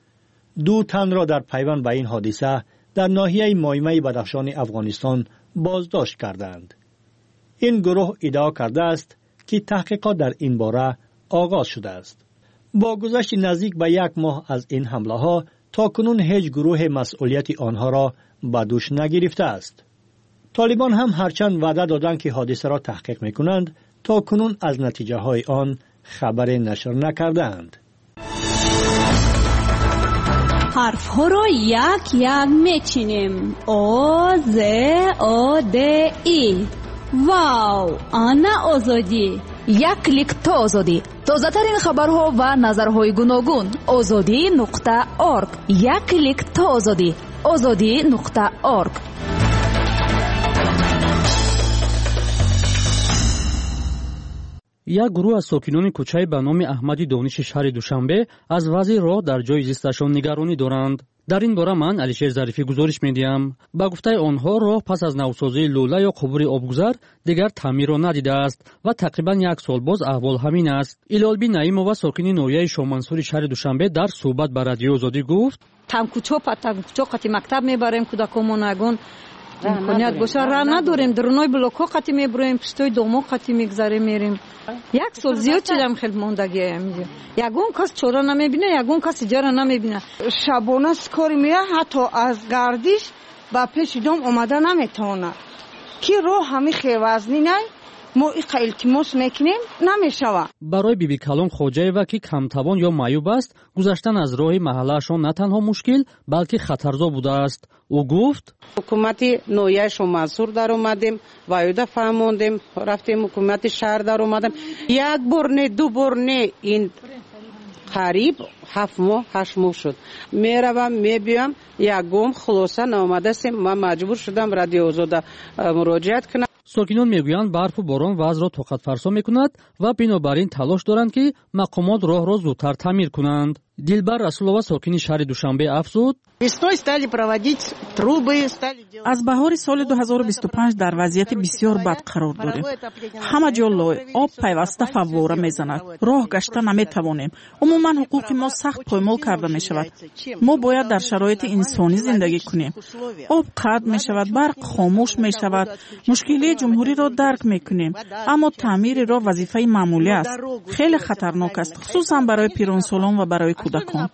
دو تن را در پیوند به این حادثه در ناحیه مایمه بدخشان افغانستان بازداشت کردند. این گروه ادعا کرده است که تحقیقات در این باره آغاز شده است. با گذشت نزدیک به یک ماه از این حمله ها تا کنون هیچ گروه مسئولیت آنها را به دوش نگرفته است. طالبان هم هرچند وعده دادند که حادثه را تحقیق میکنند تا کنون از نتیجه های آن خبر نشر نکردند. حرف ها را یک یک میچینیم. او ز او د ای. واو، آنا آزادی. یک کلیک تا آزادی. تازه ترین خبرها و نظرهای گوناگون. آزادی نقطه ارگ. یک کلیک تا آزادی. آزادی نقطه ارگ. یک گروه از ساکنان کوچه به نام احمدی دانش شهر دوشنبه از وضع راه در جای زیستشان نگرانی دارند. در این باره من علیشیر ظریفی گزارش میدیم. با گفته آنها راه پس از نوسازی لوله یا قبور آبگذر دیگر تعمیر را ندیده است و تقریبا یک سال باز احوال همین است. ایلالبی نعیمова ساکن نویه شامنصور شهر دوشنبه در صحبت با رادیو آزادی گفت تمکوچو پتمکوچو قتی مکتب میبریم کودکامون اگون امکانیت باشه راه نداریم، درونای بلوک‌ها قتی میبریم، پشتوی دومو قتی میگذاریم میریم. یک سال زیاد شدم خیلی موندگی میگه. یگون کس چورا نمیبینه، یگون کس جارا نمیبینه. شبانه سکاری میره، حتی از گردش با پیش دوم اومده نمیتونه. کی راه همی خیوزنی نه ما این التماس میکنیم نمیشوه. برای بیبی کلام خوجایوا که کمتوان یا معیوب است گذشتن از راه محلهشان نه تنها مشکل بلکه خطرزا بوده است. او گفت حکومت نویه شامنصور در اومدیم وایده فهموندیم، رفتیم حکومت شهر در اومدیم، یک بار نه دو بار نه این قریب هفت ماه هشت ماه شد میروم میبیم یکم خلاصه نامده سیم. من مجبور شدم رادیو آزاد مراجعت کنم. ساکنان میگویند برف و باران وضع را طاقت فرسا میکند و بنابر این تلاش دارند که مقامات راه را زودتر تعمیر کنند. دلبر رسولова ساکنی شهر دوشنبه افزود: از بهار سال دو هزار و بیست و پنج در وضعیت بسیار بد قرار داریم. همه جا لای آب پیوسته فواره میزند. راه گشته نمیتوانیم. عموما حقوق ما سخت پایمال کرده می شود. ما باید در شرایط انسانی زندگی کنیم. آب قطع می شود، برق خاموش می شود. مشکلی جمهوری را درک می کنیم، اما تعمیر راه وظیفه معمولی است. خیلی خطرناک است، خصوصا برای پیرانسالان و برای کودکان.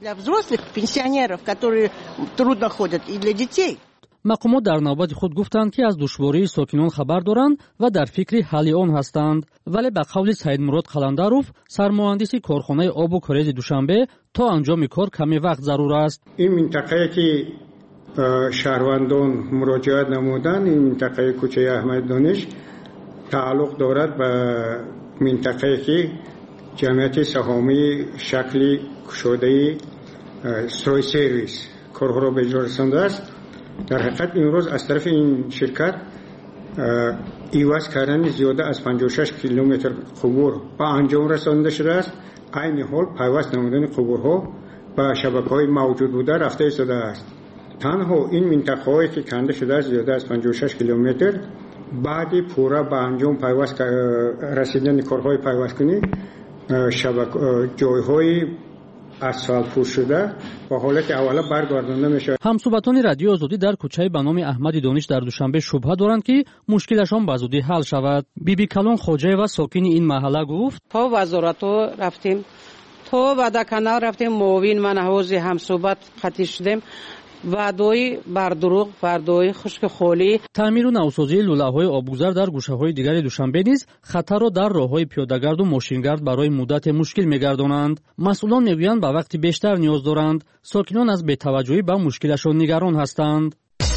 مقامات در نوبت خود گفتند که از دشواری ساکنان خبر دارند و در فکر حل آن هستند، ولی به قول سید مراد قلندروف، سرمهندس کارخانه آب و کاریز دوشنبه، تا انجام کار کمی وقت ضرور است. این منطقه که شهروندان مراجعت نمودند، این منطقه کوچه احمد دانش تعلق دارد به منطقه که جمعیت سهامی شکل کشاده سروی سرویس کارها را به اجرا رسانده است. در حقیقت امروز از طرف این شرکت ایواز کردن زیاده از پنجاه و شش کیلومتر قبور به انجام رسانده شده است. عین حال پیوست نمودن قبورها به شبکه‌های موجود بوده رفته ایستاده است. تنها این منطقه‌هایی که کنده شده است زیاده از پنجاه و شش کیلومتر بعد پورا به انجام پیوست رسیدن کارهای پیوست کنی شبکه جایهای اسفالت پوش شده و حالت اولا برگردانده میشه. همصحبتان رادیو آزادی در کوچه به نام احمد دانش در دوشنبه شبهه دارند که مشکلشان به زودی حل شود. بیبی کلان خوجه و ساکن این محله گفت: تا وزارت رفتیم، تا ودکنا رفتیم، معاون من حوض همصحبت خطی شدیم. وعده‌های بردروغ، وعده‌های خشک خالی. تعمیر و نوسازی لوله‌های آبگذر در گوشه‌های دیگر دوشنبه نیز خطر را در راه‌های پیاده‌گرد و ماشینگرد برای مدت مشکل می‌گردانند. مسئولان می‌گویند به وقت بیشتر نیاز دارند. ساکنان از بی‌توجهی به مشکلشان نگران هستند.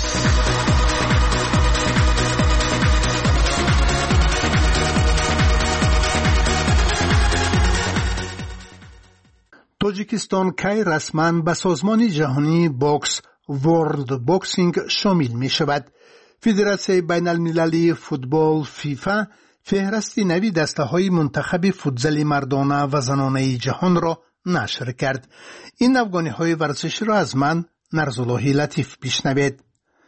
تاجیکستان کی رسما به سازمان جهانی باکس ورلد باکسینگ شامل می شود. فدراسیون بین المللی فوتبال فیفا فهرست نوی دسته های منتخب فوتزال مردانه و زنانه جهان را نشر کرد. این افغانی های ورزش را از من نرزالله لطیف بشنوید.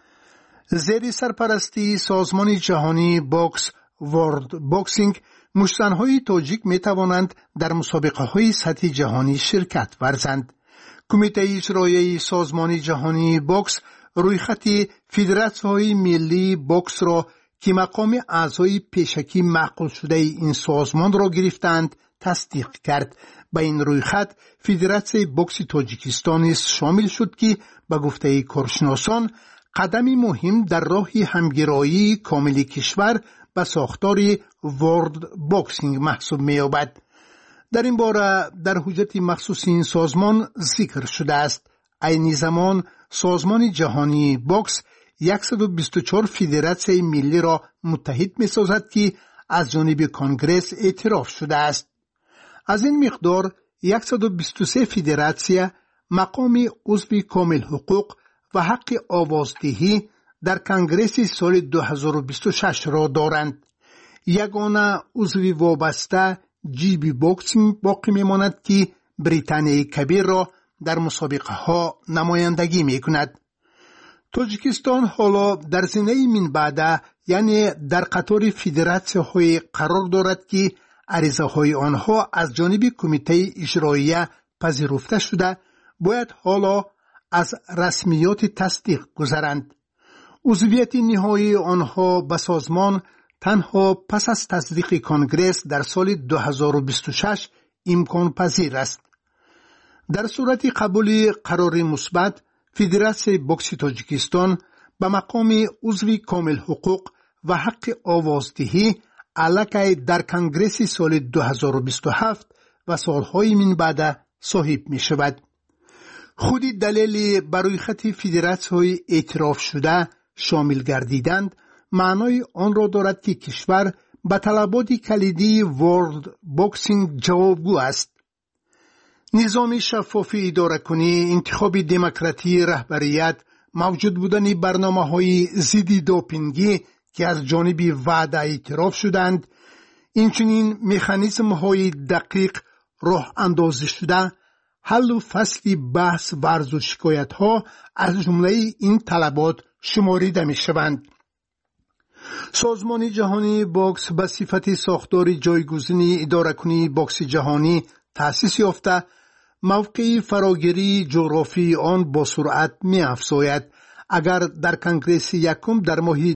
زیر سرپرستی سازمان جهانی باکس ورلد باکسینگ مشتنهای تاجیک می توانند در مسابقه های سطح جهانی شرکت ورزند. کمیته اجرایی سازمان جهانی باکس رویخط فدراسیون ملی باکس را که مقام اعضای پیشکی معقول شده این سازمان را گرفتند تصدیق کرد. به این رویخط فدراسیون باکس تاجیکستان شامل شد که به گفته کارشناسان قدمی مهم در راه همگرایی کامل کشور به ساختار ورلد باکسینگ محسوب می‌یابد. در این باره در حجت مخصوص این سازمان ذکر شده است. عین زمان سازمان جهانی باکس صد و بیست و چهار فدراسیون ملی را متحد می‌سازد که از جانب کنگره اعتراف شده است. از این مقدار صد و بیست و سه فدراسیون مقام عضو کامل حقوق و حق آوازدهی در کنگره سال دو هزار و بیست و شش را دارند. یگانه عضو وابسته جی بی باکسینگ باقی میماند که بریتانیای کبیر را در مسابقه ها نمایندگی می کند. تاجیکستان حالا در زینه من بعد یعنی در قطار فدراسیون های قرار دارد که عریضه های آنها از جانب کمیته اجرایی پذیرفته شده باید حالا از رسمیات تصدیق گذرند. عضویت نهایی آنها به سازمان تنها پس از تصدیق کنگره در سال دو هزار و بیست و شش امکان پذیر است. در صورت قبول قرار مثبت فدراسیون باکس تاجیکستان به مقام عضو کامل حقوق و حق آوازدهی علاقه در کنگره سال دو هزار و بیست و هفت و سالهای من بعد صاحب می شود. خودی دلیل برای خط فدراسیون اعتراف شده شامل گردیدند معنای آن را دارد که کشور به طلبات کلیدی ورلد باکسینگ جوابگو است. نظام شفاف اداره کنی، انتخاب دموکراتی رهبریت، موجود بودن برنامه های ضد دوپینگی که از جانب وعده اعتراف شدند، اینچنین مکانیزم های دقیق راه اندازی شده حل و فصل بحث و عرض و شکایت ها از جمله این طلبات شماریده می شوند. سازمان جهانی بوکس به صفت ساختار جایگزین اداره کنی بوکس جهانی تأسیس یافته، موقع فراگیری جغرافی آن با سرعت می افزاید. اگر در کنگره یکم در ماه